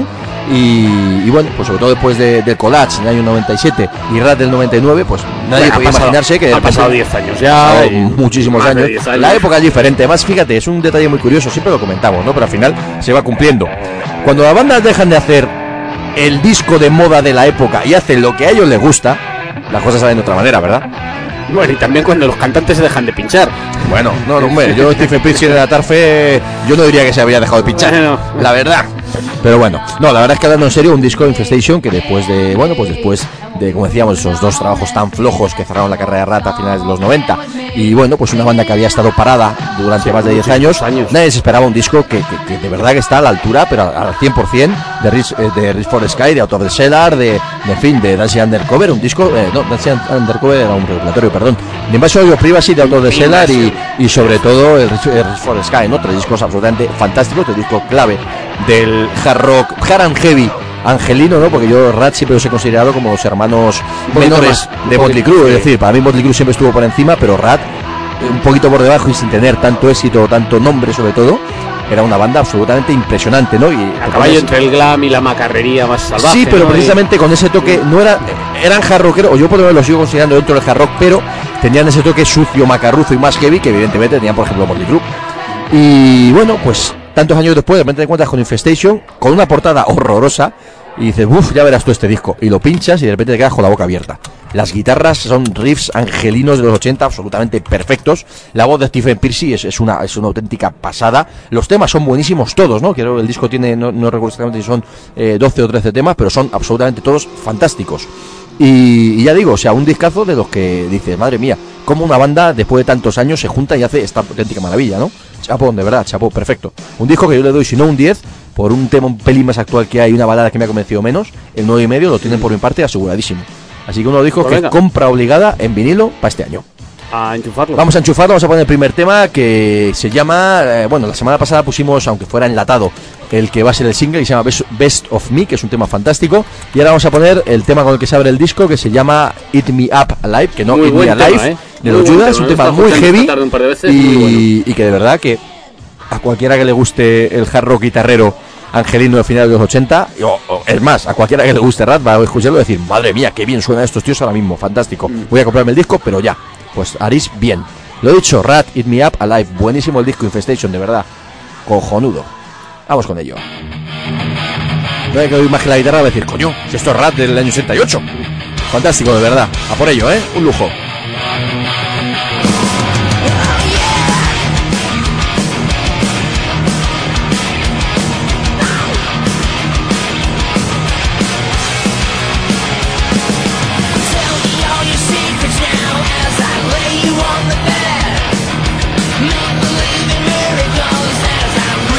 y bueno, pues sobre todo después del Collage en el año 97 y Rat del 99, pues nadie podía imaginarse que ha pasado 10 años ya, muchísimos años. La época es diferente, además fíjate, es un detalle muy curioso, siempre lo comentamos, ¿no? Pero al final se va cumpliendo. Cuando las bandas dejan de hacer el disco de moda de la época y hacen lo que a ellos les gusta, las cosas salen de otra manera, ¿verdad? Bueno, y también cuando los cantantes se dejan de pinchar. Bueno, no, hombre, yo Stephen Pearcy de la Tarfe, yo no diría que se había dejado de pinchar, la verdad. Pero bueno, no, la verdad es que hablando en serio, un disco de Infestation que después de, como decíamos, esos dos trabajos tan flojos que cerraron la carrera de Rat a finales de los 90, y bueno, pues una banda que había estado parada durante más de 10 años, nadie se esperaba un disco que de verdad que está a la altura, pero al 100% de Reach for the Sky, de Out of the Cellar, de Dancing Undercover, un disco, Dancing Undercover era un regulatorio, perdón, de Invasion of Your Privacy, de Out of the Cellar y sobre todo el Reach for the Sky, ¿no? Tres discos absolutamente fantásticos, el disco clave del hard rock, hard and heavy angelino, ¿no? Porque yo Rat siempre los he considerado como los hermanos menores de Motley Crue, es decir, para mí Motley Crue siempre estuvo por encima, pero Rat un poquito por debajo y sin tener tanto éxito, tanto nombre sobre todo, era una banda absolutamente impresionante, ¿no? Y a caballo entre el glam y la macarrería más salvaje. Sí, pero ¿no? Precisamente con ese toque, no eran hard rockeros, o yo por lo menos lo sigo considerando dentro del hard rock, pero tenían ese toque sucio, macarruzo y más heavy que evidentemente tenían, por ejemplo, Motley Crue. Y bueno, pues tantos años después de repente te encuentras con Infestation, con una portada horrorosa, y dices, uff, ya verás tú este disco, y lo pinchas y de repente te quedas con la boca abierta. Las guitarras son riffs angelinos de los 80 absolutamente perfectos, la voz de Stephen Pearcy es una auténtica pasada, los temas son buenísimos todos, ¿no? Creo que el disco tiene, no recuerdo exactamente si son 12 o 13 temas, pero son absolutamente todos fantásticos. Y ya digo, o sea, un discazo de los que dices, madre mía, cómo una banda después de tantos años se junta y hace esta auténtica maravilla, ¿no? Chapo, de verdad, chapo, perfecto. Un disco que yo le doy, si no un 10, por un tema un pelín más actual que hay, una balada que me ha convencido menos, el 9,5 lo tienen por mi parte aseguradísimo. Así que uno dijo que es compra obligada en vinilo para este año. A enchufarlo. Vamos a enchufarlo, vamos a poner el primer tema que se llama, la semana pasada pusimos, aunque fuera enlatado, el que va a ser el single, que se llama Best of Me, que es un tema fantástico, y ahora vamos a poner el tema con el que se abre el disco, que se llama Eat Me Up Alive, que no Eat Me Alive, de los Judas, es un tema muy heavy y que de verdad que a cualquiera que le guste el hard rock guitarrero angelino de finales de los 80, es más, a cualquiera que le guste Rat va a escucharlo y decir, madre mía, qué bien suenan estos tíos ahora mismo, fantástico, voy a comprarme el disco, pero ya, pues haréis bien. Lo he dicho, Rat, Eat Me Up Alive, buenísimo el disco Infestation, de verdad, cojonudo. Vamos con ello. No hay que oír más que la guitarra, va a decir, coño, si esto es Rat del año 68. Fantástico, de verdad, a por ello, un lujo. Make believe in miracles as I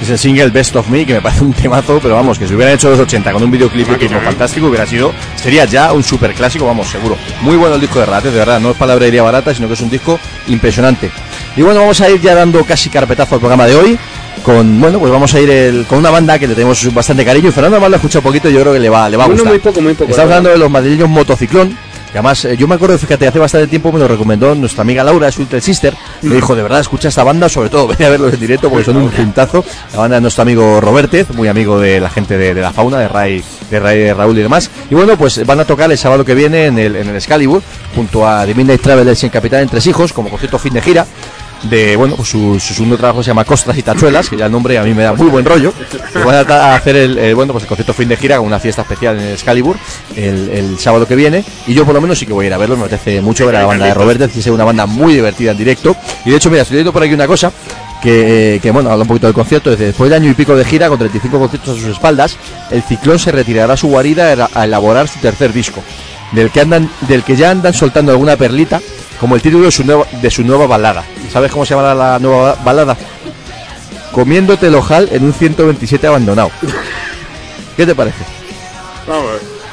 es el single Best of Me, que me parece un temazo, pero vamos, que si hubieran hecho los 80 con un videoclip fantástico, sería ya un super clásico, vamos, seguro. Muy bueno el disco de Ratez, de verdad, no es palabrería barata, sino que es un disco impresionante. Y bueno, vamos a ir ya dando casi carpetazo al programa de hoy. Pues vamos a ir con una banda que le tenemos bastante cariño. Fernando además lo ha escuchado poquito, yo creo que le va a gustar. Muy poco. Estamos hablando de los madrileños Motociclón. Que además, yo me acuerdo, fíjate, hace bastante tiempo me lo recomendó nuestra amiga Laura, su Little Sister. Me dijo, de verdad, escucha esta banda, sobre todo ven a verlos en directo porque son un puntazo. La banda de nuestro amigo Robertez, muy amigo de la gente de la fauna, de Ray, de Raúl y demás. Y bueno, pues van a tocar el sábado que viene en el Excalibur, junto a The Midnight Travelers y Capitán en Tres Hijos, como concierto fin de gira. Pues su segundo trabajo se llama Costras y Tachuelas, que ya el nombre a mí me da muy buen rollo. Y van a hacer el concierto fin de gira con una fiesta especial en el Excalibur el sábado que viene. Y yo por lo menos sí que voy a ir a verlo, me apetece mucho ver a la banda de Robertez, que es una banda muy divertida en directo. Y de hecho, mira, estoy leyendo por aquí una cosa que habla un poquito del concierto. Después de año y pico de gira, con 35 conciertos a sus espaldas, el Ciclón se retirará a su guarida a elaborar su tercer disco, del que ya andan soltando alguna perlita, como el título de su nueva balada. ¿Sabes cómo se llama la nueva balada? Comiéndote el ojal en un 127 abandonado. ¿Qué te parece? Vamos.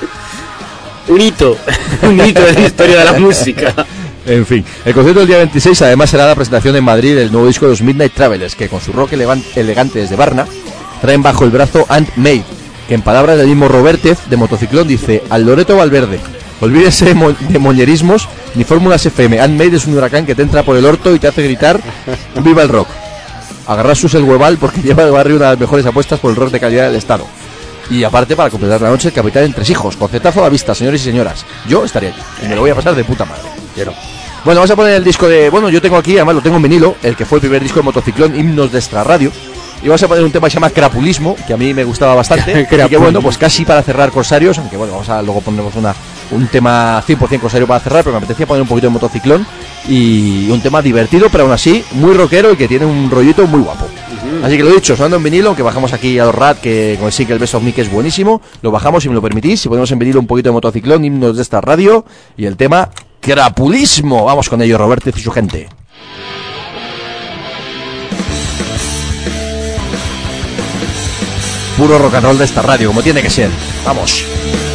Un hito de la historia de la música. En fin, el concierto del día 26 además será la presentación en Madrid del nuevo disco de los Midnight Travelers, que con su rock elegante desde Varna traen bajo el brazo Ant Made, que en palabras del mismo Robertez de Motociclón dice: al Loreto Valverde, olvídese de moñerismos ni fórmulas FM. Ant Made es un huracán que te entra por el orto y te hace gritar ¡viva el rock! Agarrar sus el hueval porque lleva al barrio una de las mejores apuestas por el rock de calidad del estado. Y aparte, para completar la noche, el Capitán en Tres Hijos. Concertazo a la vista, señores y señoras. Yo estaría allí y me lo voy a pasar de puta madre. Quiero. Bueno, vamos a poner el disco de... Bueno, yo tengo aquí, además lo tengo en vinilo, el que fue el primer disco de Motociclón, Himnos de Extra Radio. Y vamos a poner un tema que se llama Crapulismo, que a mí me gustaba bastante. Y que bueno, pues casi para cerrar Corsarios, aunque bueno, luego pondremos un tema 100% Corsario para cerrar, pero me apetecía poner un poquito de Motociclón y un tema divertido, pero aún así muy rockero y que tiene un rollito muy guapo. Así que lo dicho, sonando en vinilo, aunque bajamos aquí a los Rat, que con el single Best of Me, que es buenísimo, lo bajamos si me lo permitís, y ponemos en vinilo un poquito de Motociclón, Himnos de Esta Radio, y el tema Crapulismo. Vamos con ello, Robertez y su gente. Puro rock and roll de esta radio, como tiene que ser. Vamos.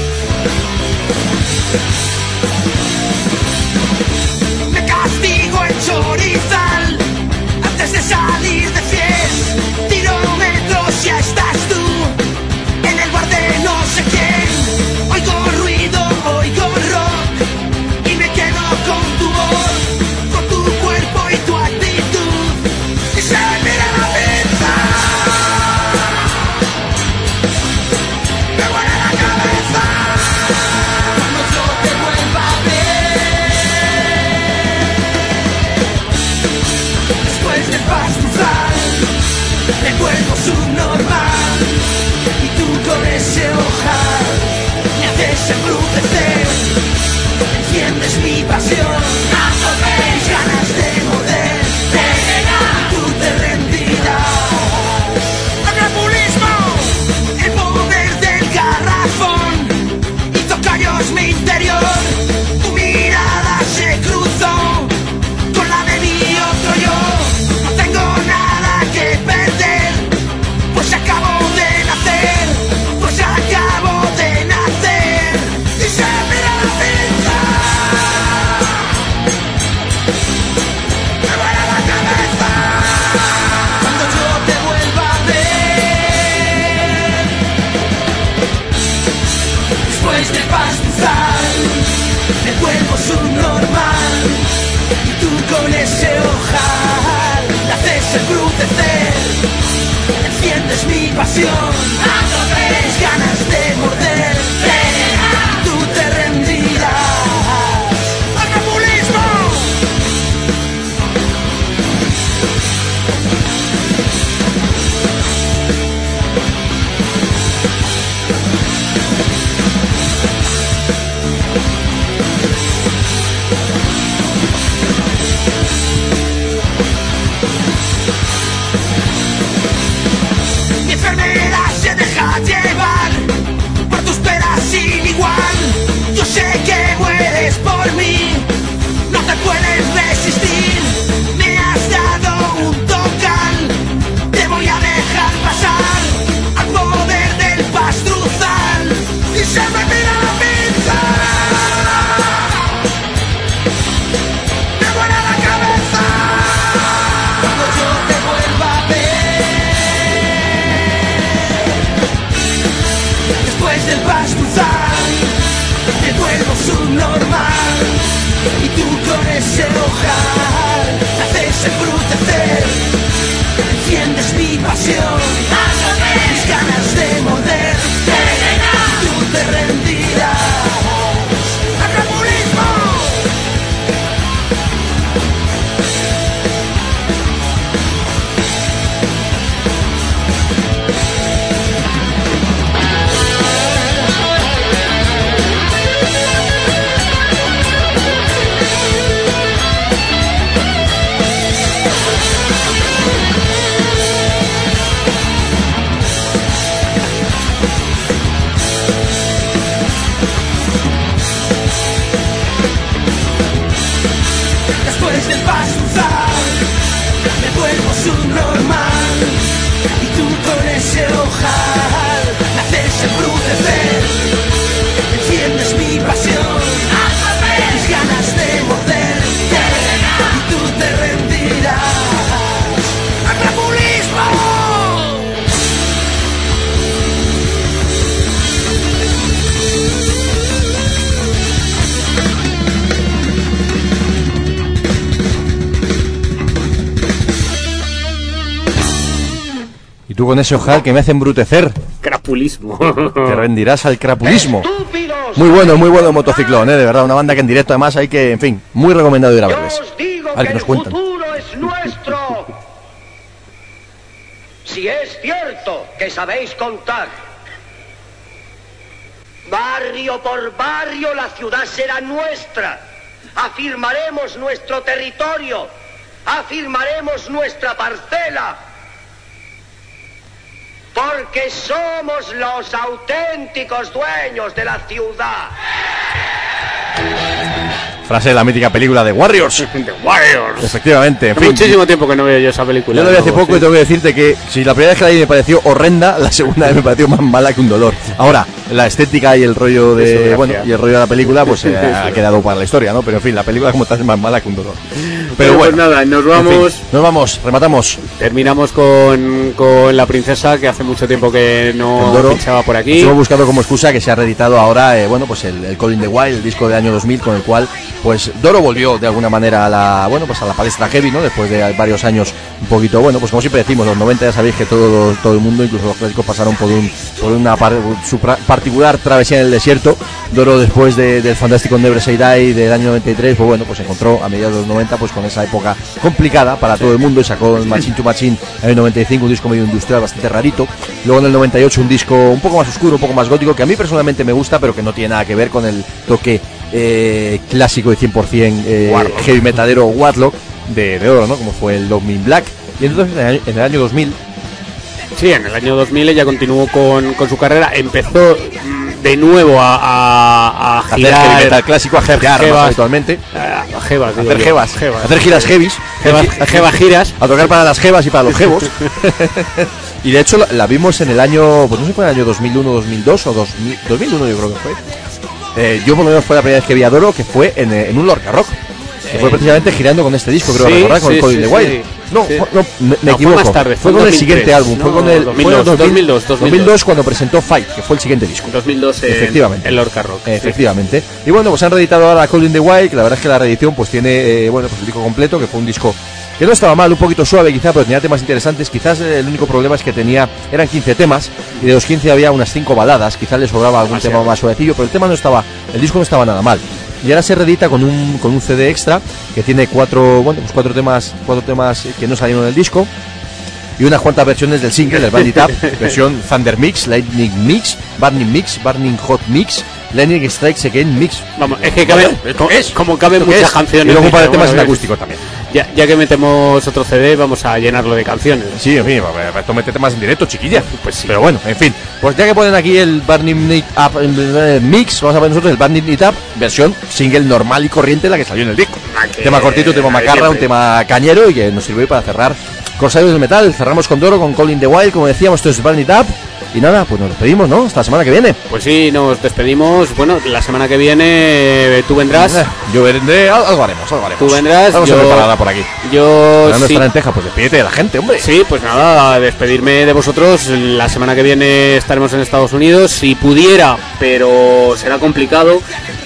Me castigo en Chorizal antes de salir de fiesta. Kilómetros ya estás tú en el bar de no sé quién. Oigo ruido, oigo rock y me quedo con tu voz, con tu cuerpo y tu actitud. Y se me mira la pinza. Me huele la cabeza cuando yo te vuelva a ver. Después del pastizal me vuelvo subnormal y tú con ese ojal me haces embrutecer. Enciendes mi pasión, mis ganas de morder. Tú te rendirás. ¡El crapulismo! El poder del garrafón hizo callos mi interior. Tu mirada se cruzó con la de mi otro yo. No tengo nada que perder, pues acabo de nacer, pues acabo de nacer. Y se me mira la pinza. Me vuela la cabeza cuando yo te vuelva a ver. Después de pastizal me vuelvo subnormal y tú con ese ojal me haces embrutecer. Enciendes mi pasión, mis ganas de morder. Tú te rendirás. ¡Al populismo! Mi enfermedad normal. Y tú con ese ojal haces embrutecer, enciendes mi pasión, mis ganas de morder. Tú te rendirás al comunismo. Después del basuzar me vuelvo subnormal. Y tú con ese ojal me haces embrutecer, enciendes mi pasión, mis ganas de morder. Y tú te rendirás al populismo. Y tú con ese ojal que me hace embrutecer, Crapulismo. te rendirás al crapulismo. Muy bueno Motociclón, de verdad, una banda que en directo además hay que, en fin, muy recomendado ir a verles. Os digo A ver que qué nos el cuentan. futuro es nuestro. Si es cierto que sabéis contar, barrio por barrio la ciudad será nuestra. Afirmaremos nuestro territorio, afirmaremos nuestra parcela, porque somos los auténticos dueños de la ciudad. Frase de la mítica película de Warriors. The Warriors. Efectivamente, en Hace fin. muchísimo tiempo que no veo yo esa película. Yo la vi hace Luego, poco sí. y tengo que decirte que si la primera vez que la vi me pareció horrenda, la segunda vez me pareció más mala que un dolor. Ahora, la estética y el rollo de Eso, bueno, gracias. y el rollo de la película pues ha quedado para la historia, ¿no? Pero en fin, la película como tal es más mala que un dolor. Pero Pero bueno, pues nada, nos en vamos. fin, nos vamos, rematamos. Terminamos con la princesa, que hace mucho tiempo que no Con Doro. pinchaba por aquí. Nos hemos buscado como excusa que se ha reeditado ahora, bueno, pues el Call in the Wild, el disco del año 2000, con el cual pues Doro volvió de alguna manera a la, bueno, pues a la palestra heavy, ¿no? Después de varios años un poquito, bueno, pues como siempre decimos, los 90 ya sabéis que todo el mundo, incluso los clásicos, pasaron por una particular travesía en el desierto. Doro, después del fantástico Never Say Die del año 93, pues bueno, pues se encontró a mediados de los 90 pues con esa época complicada para todo el mundo y sacó el Machine to Machine en el 95, un disco medio industrial bastante rarito. Luego en el 98 un disco un poco más oscuro, un poco más gótico, que a mí personalmente me gusta, pero que no tiene nada que ver con el toque clásico y 100% heavy metalero Warlock de Doro, ¿no? Como fue el Dog Me in Black. Y entonces en el año 2000 Sí, en el año 2000 ella continuó con su carrera, empezó de nuevo a hacer girar, heavy metal clásico, a girar más jevas, habitualmente, a jevas, digo hacer yo. jevas, hacer giras heavies, Jeva giras. a tocar para las jevas y para los jevos. Y de hecho la vimos en el año, pues no sé si fue en el año 2001, 2002 o 2001 yo creo que fue. Yo por lo menos fue la primera vez que vi a Doro, que fue en un Lorca Rock. Que fue precisamente girando con este disco, creo Sí, recordar, con sí, el Call in sí, the sí. Wild. No, Sí. no, me No, equivoco. fue más tarde, fue con el 2003. siguiente álbum, fue No, con el 2002 cuando presentó Fight, que fue el siguiente disco. 2002 Efectivamente. en Lorca Rock. sí. Efectivamente. Y bueno, pues han reeditado ahora Call in the Wild, que la verdad es que la reedición pues tiene, bueno, pues el disco completo, que fue un disco que no estaba mal, un poquito suave quizá, pero tenía temas interesantes. Quizás el único problema es que eran 15 temas, y de los 15 había unas 5 baladas, quizás le sobraba algún tema más suavecillo, pero el disco no estaba nada mal. Y ahora se reedita con un CD extra que tiene cuatro temas que no salieron del disco y unas cuantas versiones del single del Bandit Up, versión Thunder Mix, Lightning Mix, Burning Hot Mix, Lightning Strikes Again Mix. Vamos, es que cabe, como caben muchas canciones. Y luego un par de dice, temas en bueno, acústico también. Ya que metemos otro CD, vamos a llenarlo de canciones. Sí, en fin, esto mete temas en directo, chiquilla. Pues sí. Pero bueno, en fin. Pues ya que ponen aquí el Burning It Up Mix, vamos a ver nosotros el Burning It Up, versión single normal y corriente, la que salió en el disco. Tema cortito, tema macarra, un tema cañero y que nos sirve para cerrar Corsarios del Metal. Cerramos con Doro, con Call in the Wild, como decíamos, esto es Burn It Up. Y nada, pues nos despedimos, ¿no? Hasta la semana que viene. Pues sí, nos despedimos. Bueno, la semana que viene tú vendrás. Yo vendré, algo haremos. Tú vendrás. Vamos a hacer parada por aquí. Yo Para no sí. estar en Teja, pues despídete de la gente, hombre. Sí, pues nada, despedirme de vosotros. La semana que viene estaremos en Estados Unidos. Si pudiera, pero será complicado.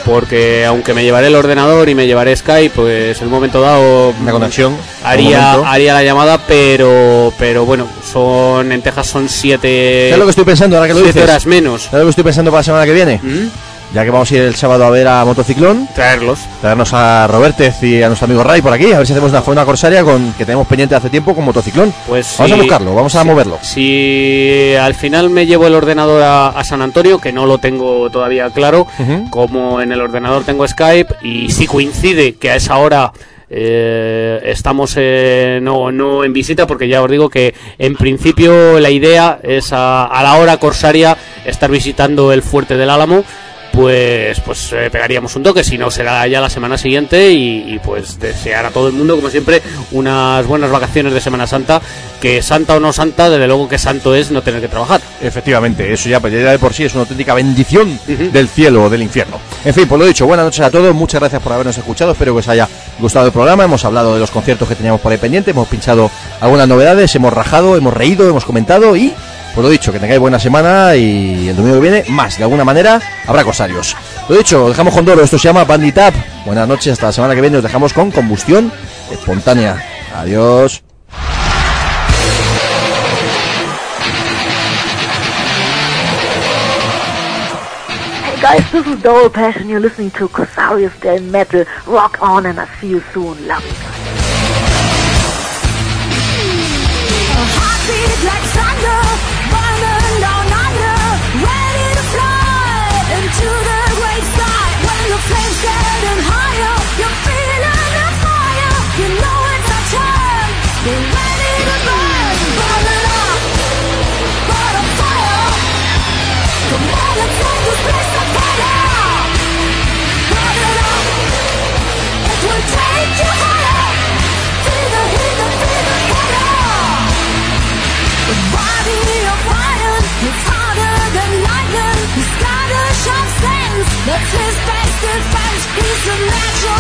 porque aunque me llevaré el ordenador y me llevaré Skype, pues en un momento dado una conexión haría la llamada, pero bueno, en Texas son 7. ¿Sabes lo que estoy pensando ahora que lo dices? 7 horas menos. ¿Sabes lo que estoy pensando para la semana que viene? Ya que vamos a ir el sábado a ver a Motociclón, traernos a Robertez y a nuestro amigo Ray por aquí, a ver si hacemos una fauna corsaria que tenemos pendiente hace tiempo con Motociclón. Pues vamos a buscarlo, vamos a moverlo. Si al final me llevo el ordenador a San Antonio, que no lo tengo todavía claro, como en el ordenador tengo Skype, y si coincide que a esa hora estamos no en visita, porque ya os digo que en principio la idea es a la hora corsaria estar visitando el Fuerte del Álamo. Pues pegaríamos un toque, si no será ya la semana siguiente, y pues desear a todo el mundo, como siempre, unas buenas vacaciones de Semana Santa, que santa o no santa, desde luego que santo es no tener que trabajar. Efectivamente, eso ya de por sí es una auténtica bendición del cielo o del infierno. En fin, pues lo dicho, buenas noches a todos, muchas gracias por habernos escuchado, espero que os haya gustado el programa. Hemos hablado de los conciertos que teníamos por ahí pendientes, hemos pinchado algunas novedades, hemos rajado, hemos reído, hemos comentado y... Pues lo dicho, que tengáis buena semana, y el domingo que viene, más, de alguna manera, habrá corsarios. Lo dicho, dejamos con Doro, esto se llama Bandit Up. Buenas noches, hasta la semana que viene, os dejamos con Combustión Espontánea. Adiós. Hey guys, this is Doro Pesh and you're listening to Corsarios Del Metal. Rock on and I'll see you soon. Love you guys. Heartbeat like thunder, burning down under, ready to fly into the great sky. When the flames getting higher, you're feeling the fire. You know it's our turn. We're ready to burn. Burn it up, burn a fire. Come on, let's take this place on fire. Burn it up. It will take you higher. Feel the heat, feel the fire. The body of iron is harder than lightning. He's got a sharp sense. That's his best defense. He's a natural.